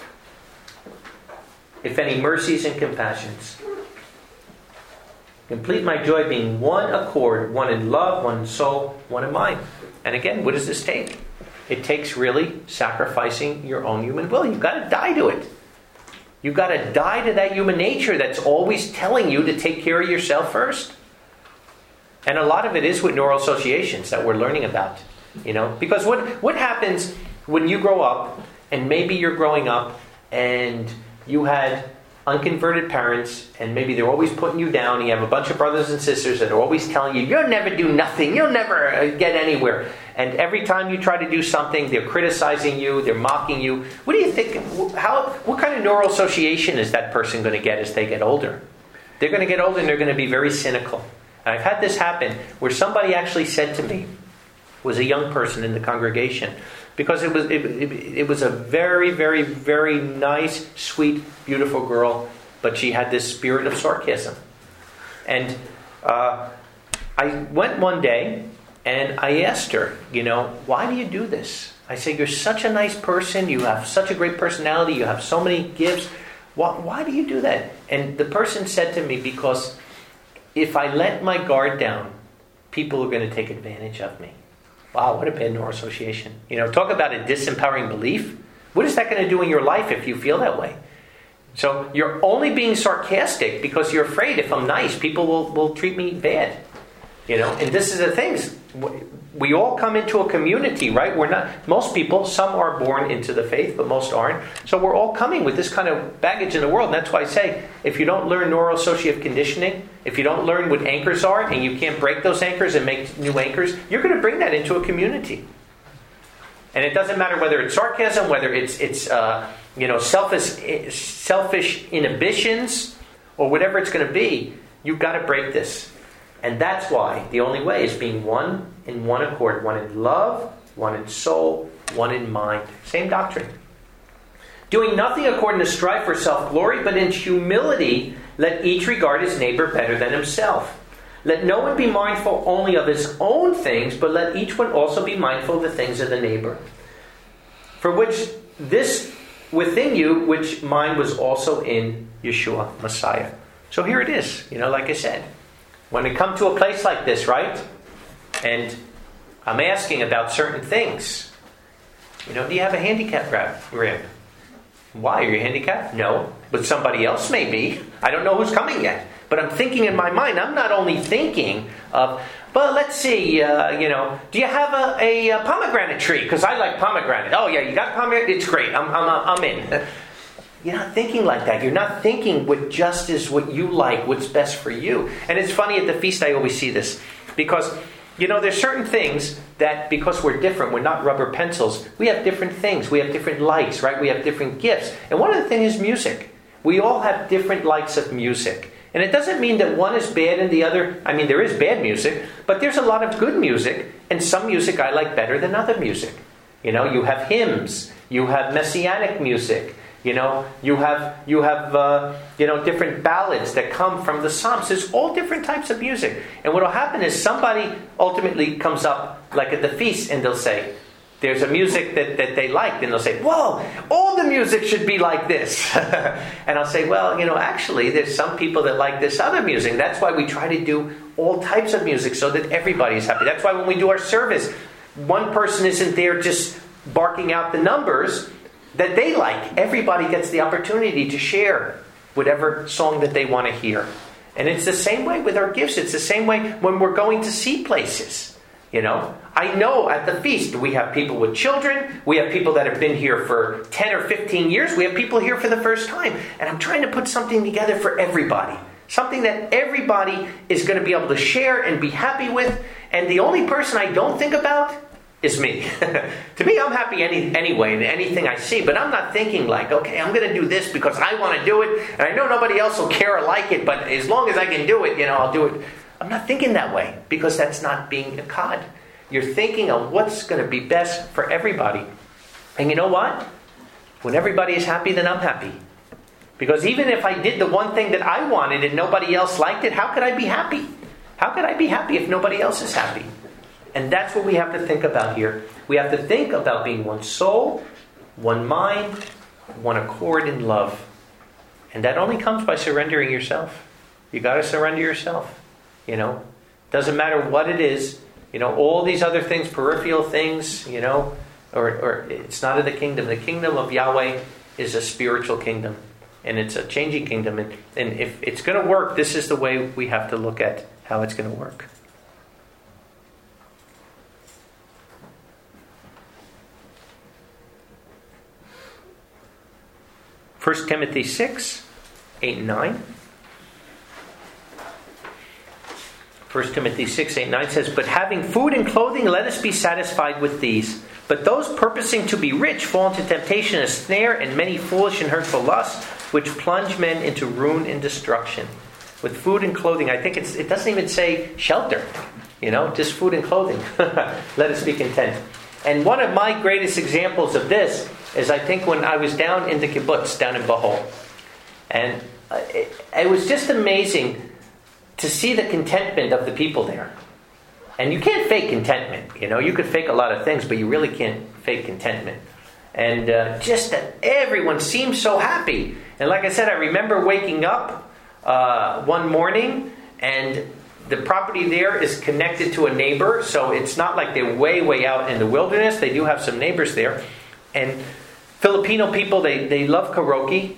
if any mercies and compassions, complete my joy being one accord, one in love, one in soul, one in mind. And again, what does this take? It takes really sacrificing your own human will. You've got to die to it. You've got to die to that human nature that's always telling you to take care of yourself first. And a lot of it is with neural associations that we're learning about. Because what happens when you grow up, and maybe you're growing up, and you had unconverted parents, and maybe they're always putting you down, and you have a bunch of brothers and sisters that are always telling you, you'll never do nothing, you'll never get anywhere. And every time you try to do something, they're criticizing you, they're mocking you. What do you think, what kind of neural association is that person going to get as they get older? They're going to get older and they're going to be very cynical. And I've had this happen where somebody actually said to me, was a young person in the congregation, because it was a very, very, very nice, sweet, beautiful girl, but she had this spirit of sarcasm. And I went one day And I asked her, why do you do this? I said, you're such a nice person. You have such a great personality. You have so many gifts. Why do you do that? And the person said to me, because if I let my guard down, people are going to take advantage of me. Wow, what a bad neuroassociation. Talk about a disempowering belief. What is that going to do in your life if you feel that way? So you're only being sarcastic because you're afraid if I'm nice, people will treat me bad. And this is the thing. We all come into a community, right? Most people, some are born into the faith, but most aren't. So we're all coming with this kind of baggage in the world. And that's why I say, if you don't learn neuroassociative conditioning, if you don't learn what anchors are, and you can't break those anchors and make new anchors, you're going to bring that into a community. And it doesn't matter whether it's sarcasm, whether it's selfish inhibitions, or whatever it's going to be. You've got to break this. And that's why the only way is being one in one accord. One in love, one in soul, one in mind. Same doctrine. Doing nothing according to strife for self-glory, but in humility let each regard his neighbor better than himself. Let no one be mindful only of his own things, but let each one also be mindful of the things of the neighbor. For which this within you, which mine was also in Yeshua, Messiah. So here it is, like I said. When we come to a place like this, right? And I'm asking about certain things. Do you have a handicap ramp? Why? Are you handicapped? No. But somebody else may be. I don't know who's coming yet. But I'm thinking in my mind, I'm not only thinking of, well, let's see, do you have a pomegranate tree? Because I like pomegranate. Oh, yeah, you got pomegranate? It's great. I'm in. You're not thinking like that. You're not thinking what just is what you like, what's best for you. And it's funny, at the feast I always see this. Because, there's certain things that, because we're different, we're not rubber pencils, we have different things. We have different likes, right? We have different gifts. And one of the things is music. We all have different likes of music. And it doesn't mean that one is bad and the other... there is bad music, but there's a lot of good music. And some music I like better than other music. You have hymns. You have messianic music. You have different ballads that come from the Psalms. There's all different types of music. And what will happen is somebody ultimately comes up, like at the feast, and they'll say, there's a music that they liked, and they'll say, whoa, all the music should be like this. And I'll say, well, actually, there's some people that like this other music. That's why we try to do all types of music so that everybody's happy. That's why when we do our service, one person isn't there just barking out the numbers that they like. Everybody gets the opportunity to share whatever song that they want to hear. And it's the same way with our gifts. It's the same way when we're going to see places. I know at the feast we have people with children. We have people that have been here for 10 or 15 years. We have people here for the first time. And I'm trying to put something together for everybody. Something that everybody is going to be able to share and be happy with. And the only person I don't think about is me. To me, I'm happy anyway in anything I see, but I'm not thinking like, okay, I'm going to do this because I want to do it, and I know nobody else will care or like it, but as long as I can do it, I'll do it. I'm not thinking that way, because that's not being a cod. You're thinking of what's going to be best for everybody. And you know what? When everybody is happy, then I'm happy. Because even if I did the one thing that I wanted and nobody else liked it, how could I be happy? How could I be happy if nobody else is happy? And that's what we have to think about here. We have to think about being one soul, one mind, one accord in love. And that only comes by surrendering yourself. You got to surrender yourself. Doesn't matter what it is. All these other things, peripheral things, or it's not of the kingdom. The kingdom of Yahweh is a spiritual kingdom. And it's a changing kingdom. And if it's going to work, this is the way we have to look at how it's going to work. 1 Timothy 6, 8 and 9. 1 Timothy 6, 8 and 9 says, "But having food and clothing, let us be satisfied with these. But those purposing to be rich fall into temptation, a snare, and many foolish and hurtful lusts, which plunge men into ruin and destruction." With food and clothing, I think it doesn't even say shelter. Just food and clothing. Let us be content. And one of my greatest examples of this is, I think, when I was down in the kibbutz, down in Bahol. And it was just amazing to see the contentment of the people there. And you can't fake contentment. You could fake a lot of things, but you really can't fake contentment. And just that everyone seems so happy. And like I said, I remember waking up one morning, and the property there is connected to a neighbor. So it's not like they're way, way out in the wilderness. They do have some neighbors there. And Filipino people, they love karaoke.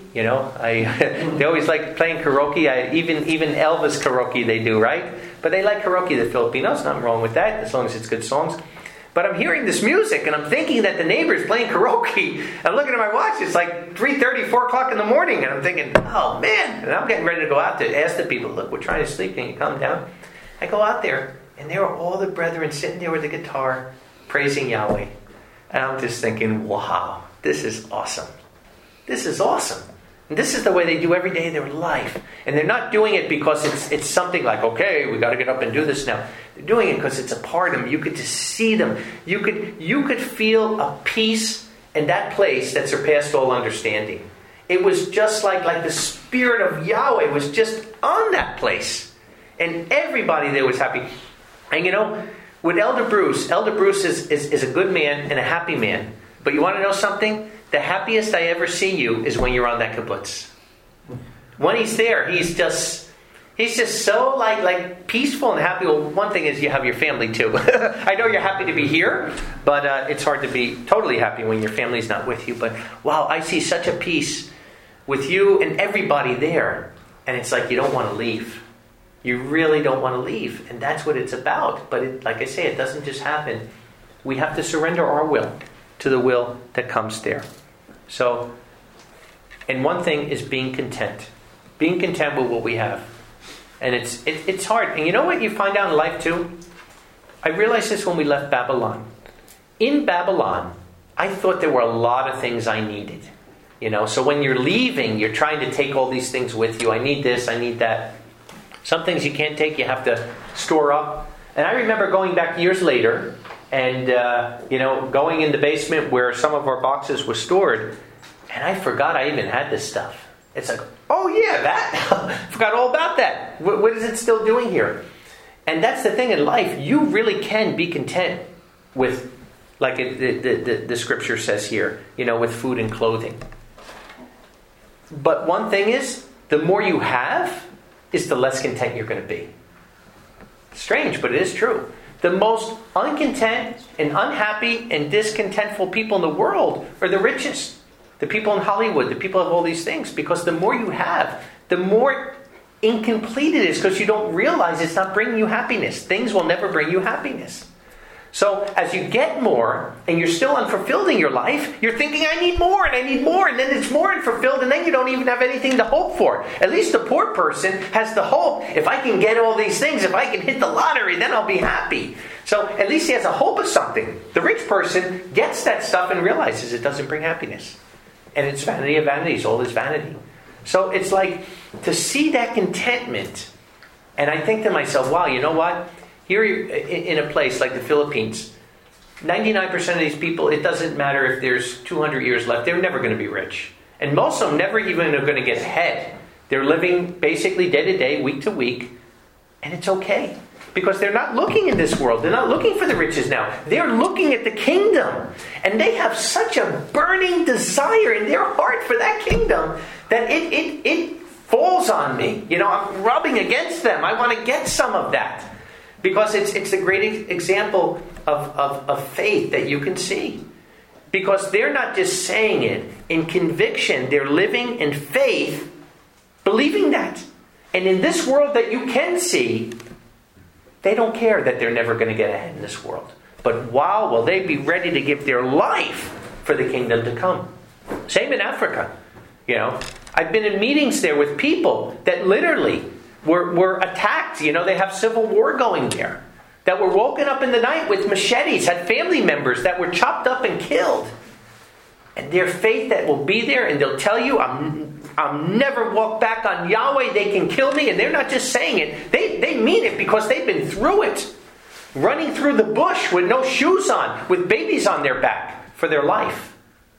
They always like playing karaoke. Even Elvis karaoke they do, right? But they like karaoke, the Filipinos. Nothing wrong with that, as long as it's good songs. But I'm hearing this music, and I'm thinking that the neighbor's playing karaoke. I'm looking at my watch. It's like 3:30, 4 o'clock in the morning. And I'm thinking, oh, man. And I'm getting ready to go out to ask the people, look, we're trying to sleep. Can you come down? I go out there, and there are all the brethren sitting there with the guitar, praising Yahweh. And I'm just thinking, wow, this is awesome. This is awesome. And this is the way they do every day of their life. And they're not doing it because it's something like, okay, we got to get up and do this now. They're doing it because it's a part of them. You could just see them. You could feel a peace in that place that surpassed all understanding. It was just like the Spirit of Yahweh was just on that place. And everybody there was happy. And with Elder Bruce is a good man and a happy man. But you want to know something? The happiest I ever see you is when you're on that kibbutz. When he's there, he's just so like peaceful and happy. Well, one thing is you have your family too. I know you're happy to be here, but it's hard to be totally happy when your family's not with you. But wow, I see such a peace with you and everybody there. And it's like you don't want to leave. You really don't want to leave. And that's what it's about. But like I say, it doesn't just happen. We have to surrender our will to the will that comes there. So, and one thing is being content. Being content with what we have. And it's hard. And you know what you find out in life too? I realized this when we left Babylon. In Babylon, I thought there were a lot of things I needed. So when you're leaving, you're trying to take all these things with you. I need this, I need that. Some things you can't take, you have to store up. And I remember going back years later and, going in the basement where some of our boxes were stored. And I forgot I even had this stuff. It's like, oh yeah, that. Forgot all about that. What is it still doing here? And that's the thing in life. You really can be content with, like the scripture says here, with food and clothing. But one thing is, the more you have, is the less content you're going to be. Strange, but it is true. The most uncontent and unhappy and discontentful people in the world are the richest. The people in Hollywood, the people of all these things. Because the more you have, the more incomplete it is, because you don't realize it's not bringing you happiness. Things will never bring you happiness. So as you get more, and you're still unfulfilled in your life, you're thinking, I need more, and I need more, and then it's more unfulfilled, and then you don't even have anything to hope for. At least the poor person has the hope, if I can get all these things, if I can hit the lottery, then I'll be happy. So at least he has a hope of something. The rich person gets that stuff and realizes it doesn't bring happiness. And it's vanity of vanities, all is vanity. So it's like, to see that contentment, and I think to myself, wow, you know what? Here in a place like the Philippines, 99% of these people, it doesn't matter if there's 200 years left, they're never going to be rich. And most of them never even are going to get ahead. They're living basically day to day, week to week, and it's okay. Because they're not looking in this world. They're not looking for the riches now. They're looking at the kingdom. And they have such a burning desire in their heart for that kingdom that it falls on me. I'm rubbing against them. I want to get some of that. Because it's a great example of faith that you can see. Because they're not just saying it in conviction. They're living in faith, believing that. And in this world that you can see, they don't care that they're never going to get ahead in this world. But wow, will they be ready to give their life for the kingdom to come. Same in Africa. I've been in meetings there with people that literally were attacked. They have civil war going there. That were woken up in the night with machetes, had family members that were chopped up and killed. And their faith that will be there, and they'll tell you, I'll never walk back on Yahweh, they can kill me. And they're not just saying it, they mean it because they've been through it. Running through the bush with no shoes on, with babies on their back for their life.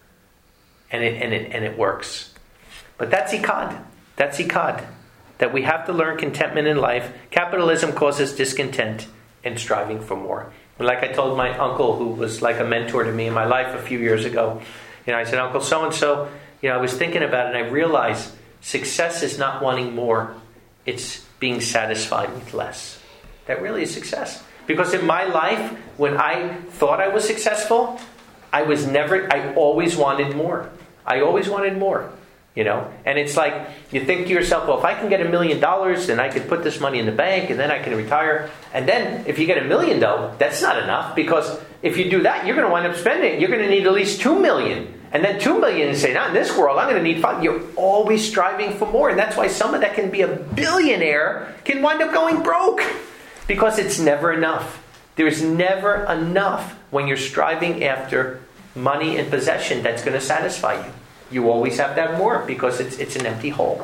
And it works. But that's Echad. That's Echad. That we have to learn contentment in life. Capitalism causes discontent. and striving for more. Like I told my uncle, who was like a mentor to me in my life a few years ago, I said, Uncle so-and-so, I was thinking about it and I realized success is not wanting more. It's being satisfied with less. That really is success. Because in my life, when I thought I was successful, I always wanted more. I always wanted more. And it's like, you think to yourself, well, if I can get $1 million, then I could put this money in the bank and then I can retire. And then if you get $1 million, that's not enough, because if you do that, you're going to wind up spending it. You're going to need at least $2 million. And then $2 million, and say, not in this world, I'm going to need $5 million. You're always striving for more. And that's why someone that can be a billionaire can wind up going broke, because it's never enough. There's never enough when you're striving after money and possession that's going to satisfy you. You always have to have more, because it's an empty hole.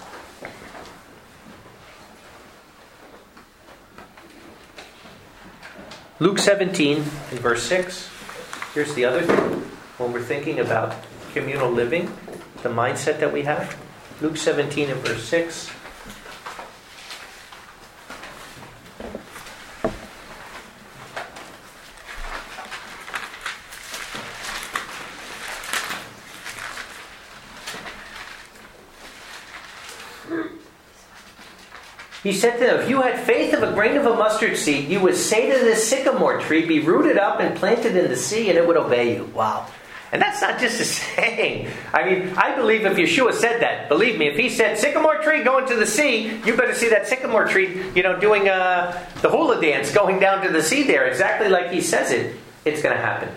Luke 17 in verse 6. Here's the other thing. When we're thinking about communal living, the mindset that we have. Luke 17 in verse 6. He said to them, if you had faith of a grain of a mustard seed, you would say to this sycamore tree, be rooted up and planted in the sea, and it would obey you. Wow. And that's not just a saying. I believe if Yeshua said that, believe me, if he said, sycamore tree, go into the sea, you better see that sycamore tree, doing the hula dance, going down to the sea there, exactly like he says it. It's going to happen.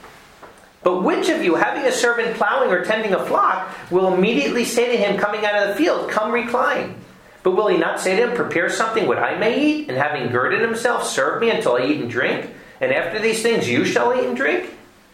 But which of you, having a servant plowing or tending a flock, will immediately say to him, coming out of the field, come recline? But will he not say to him, prepare something what I may eat, and having girded himself, serve me until I eat and drink? And after these things you shall eat and drink?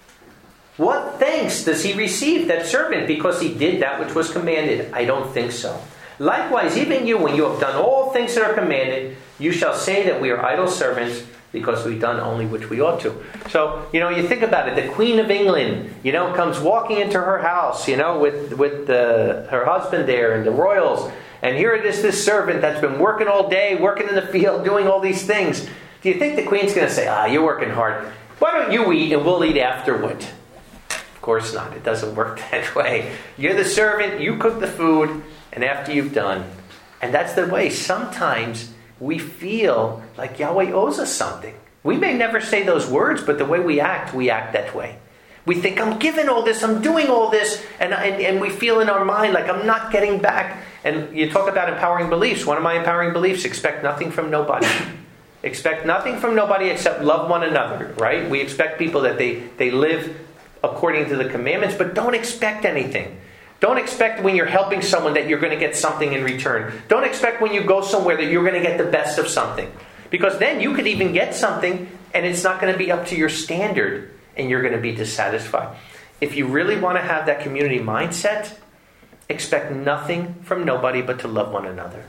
What thanks does he receive, that servant, because he did that which was commanded? I don't think so. Likewise, even you, when you have done all things that are commanded, you shall say that we are idle servants, because we've done only which we ought to. So, you think about it. The Queen of England, comes walking into her house, with her husband there and the royals. And here it is, this servant that's been working all day, working in the field, doing all these things. Do you think the Queen's going to say, you're working hard. Why don't you eat and we'll eat afterward? Of course not. It doesn't work that way. You're the servant, you cook the food, and after you've done. And that's the way. Sometimes we feel like Yahweh owes us something. We may never say those words, but the way we act that way. We think, I'm giving all this, I'm doing all this, and we feel in our mind like I'm not getting back. And you talk about empowering beliefs. One of my empowering beliefs, expect nothing from nobody. Expect nothing from nobody except love one another, right? We expect people that they live according to the commandments, but don't expect anything. Don't expect when you're helping someone that you're going to get something in return. Don't expect when you go somewhere that you're going to get the best of something. Because then you could even get something and it's not going to be up to your standard and you're going to be dissatisfied. If you really want to have that community mindset, expect nothing from nobody but to love one another.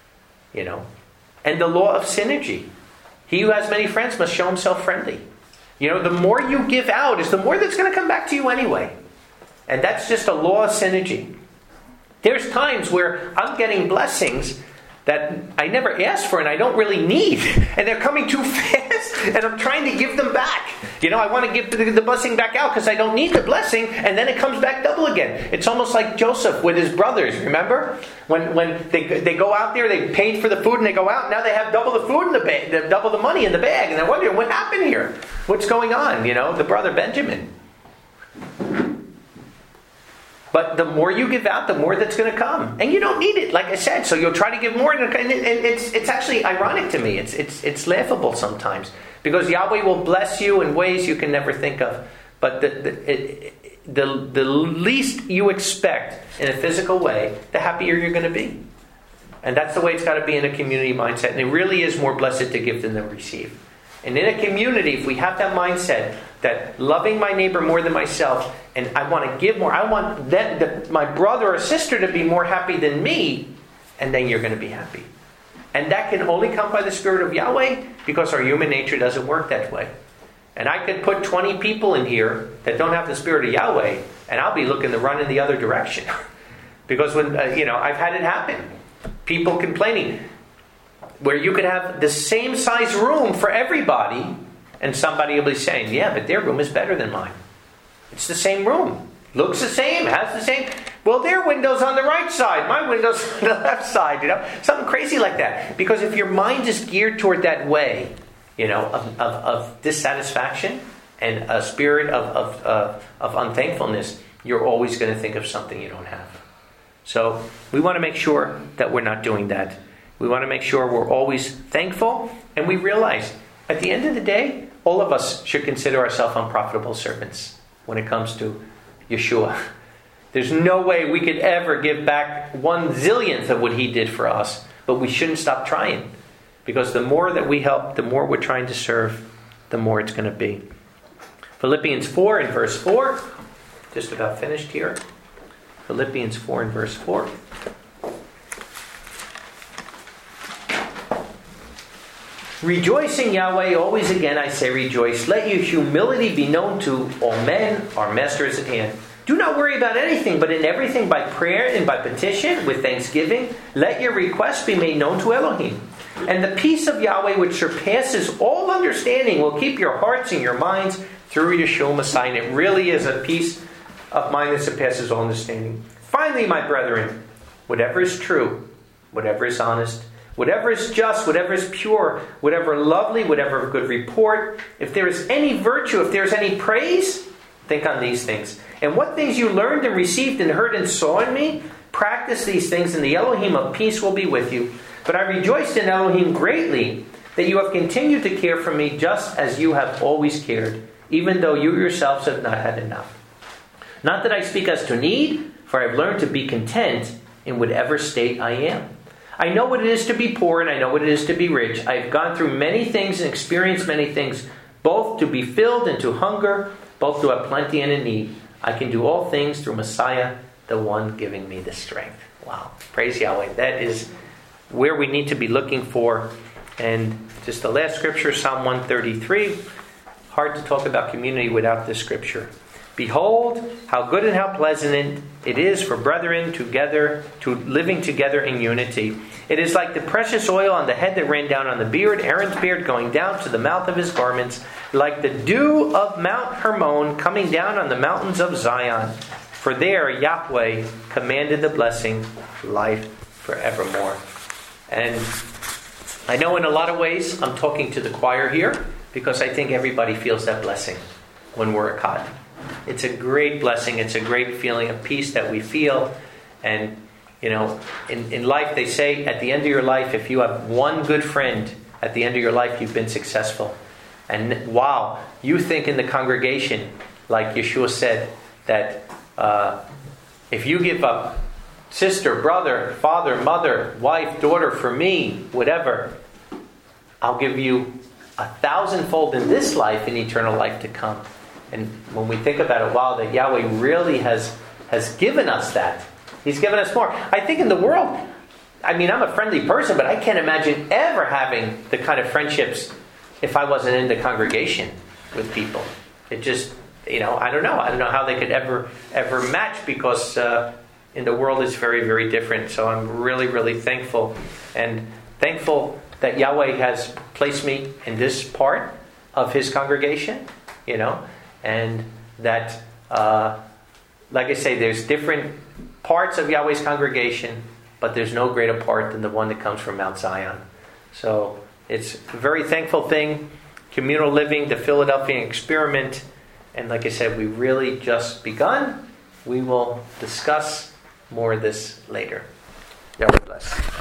And the law of synergy. He who has many friends must show himself friendly. The more you give out is the more that's going to come back to you anyway. And that's just a law of synergy. There's times where I'm getting blessings that I never asked for and I don't really need. And they're coming too fast and I'm trying to give them back. I want to give the blessing back out because I don't need the blessing, and then it comes back double again. It's almost like Joseph with his brothers, remember? When they go out there, they paid for the food and they go out, now they have double the food in the bag, double the money in the bag, and they're wondering, what happened here? What's going on? The brother Benjamin. But the more you give out, the more that's going to come. And you don't need it, like I said. So you'll try to give more. And it's actually ironic to me. It's laughable sometimes. Because Yahweh will bless you in ways you can never think of. But the least you expect in a physical way, the happier you're going to be. And that's the way it's got to be in a community mindset. And it really is more blessed to give than to receive. And in a community, if we have that mindset that loving my neighbor more than myself, and I want to give more, I want my brother or sister to be more happy than me, and then you're going to be happy. And that can only come by the Spirit of Yahweh, because our human nature doesn't work that way. And I could put 20 people in here that don't have the Spirit of Yahweh, and I'll be looking to run in the other direction. Because when I've had it happen. People complaining. where you could have the same size room for everybody, and somebody will be saying, yeah, but their room is better than mine. It's the same room. Looks the same, has the same. Well, their window's on the right side, my window's on the left side, something crazy like that. Because if your mind is geared toward that way, of dissatisfaction and a spirit of unthankfulness, you're always going to think of something you don't have. So we want to make sure that we're not doing that. We want to make sure we're always thankful, and we realize at the end of the day, all of us should consider ourselves unprofitable servants when it comes to Yeshua. There's no way we could ever give back 1/zillionth of what he did for us, but we shouldn't stop trying, because the more that we help, the more we're trying to serve, the more it's going to be. Philippians 4 and verse 4, just about finished here. Philippians 4 and verse 4. Rejoice in Yahweh, always again I say rejoice. Let your humility be known to all men. Our Master is at hand. Do not worry about anything, but in everything by prayer and by petition, with thanksgiving, let your requests be made known to Elohim. And the peace of Yahweh, which surpasses all understanding, will keep your hearts and your minds through Yeshua Messiah. And it really is a peace of mind that surpasses all understanding. Finally, my brethren, whatever is true, whatever is honest, whatever is just, whatever is pure, whatever lovely, whatever of good report, if there is any virtue, if there is any praise, think on these things. And what things you learned and received and heard and saw in me, practice these things, and the Elohim of peace will be with you. But I rejoiced in Elohim greatly that you have continued to care for me just as you have always cared, even though you yourselves have not had enough. Not that I speak as to need, for I have learned to be content in whatever state I am. I know what it is to be poor, and I know what it is to be rich. I have gone through many things and experienced many things, both to be filled and to hunger, both to have plenty and in need. I can do all things through Messiah, the one giving me the strength. Wow. Praise Yahweh. That is where we need to be looking for. And just the last scripture, Psalm 133. Hard to talk about community without this scripture. Behold, how good and how pleasant it is for brethren to living together in unity. It is like the precious oil on the head that ran down on the beard, Aaron's beard going down to the mouth of his garments, like the dew of Mount Hermon coming down on the mountains of Zion. For there Yahweh commanded the blessing, life forevermore. And I know in a lot of ways I'm talking to the choir here, because I think everybody feels that blessing when we're a Echad. It's a great blessing. It's a great feeling of peace that we feel. And, in life they say at the end of your life, if you have one good friend, at the end of your life you've been successful. And wow, you think in the congregation, like Yeshua said, that if you give up sister, brother, father, mother, wife, daughter for me, whatever, I'll give you 1,000-fold in this life and eternal life to come. And when we think about it, wow, that Yahweh really has given us that. He's given us more. I think in the world, I'm a friendly person, but I can't imagine ever having the kind of friendships if I wasn't in the congregation with people. It just, I don't know. I don't know how they could ever match, because in the world it's very, very different. So I'm really, really thankful. And thankful that Yahweh has placed me in this part of His congregation, and that, like I say, there's different parts of Yahweh's congregation, but there's no greater part than the one that comes from Mount Zion. So it's a very thankful thing. Communal living, the Philadelphia experiment, and like I said, we've really just begun. We will discuss more of this later. God bless.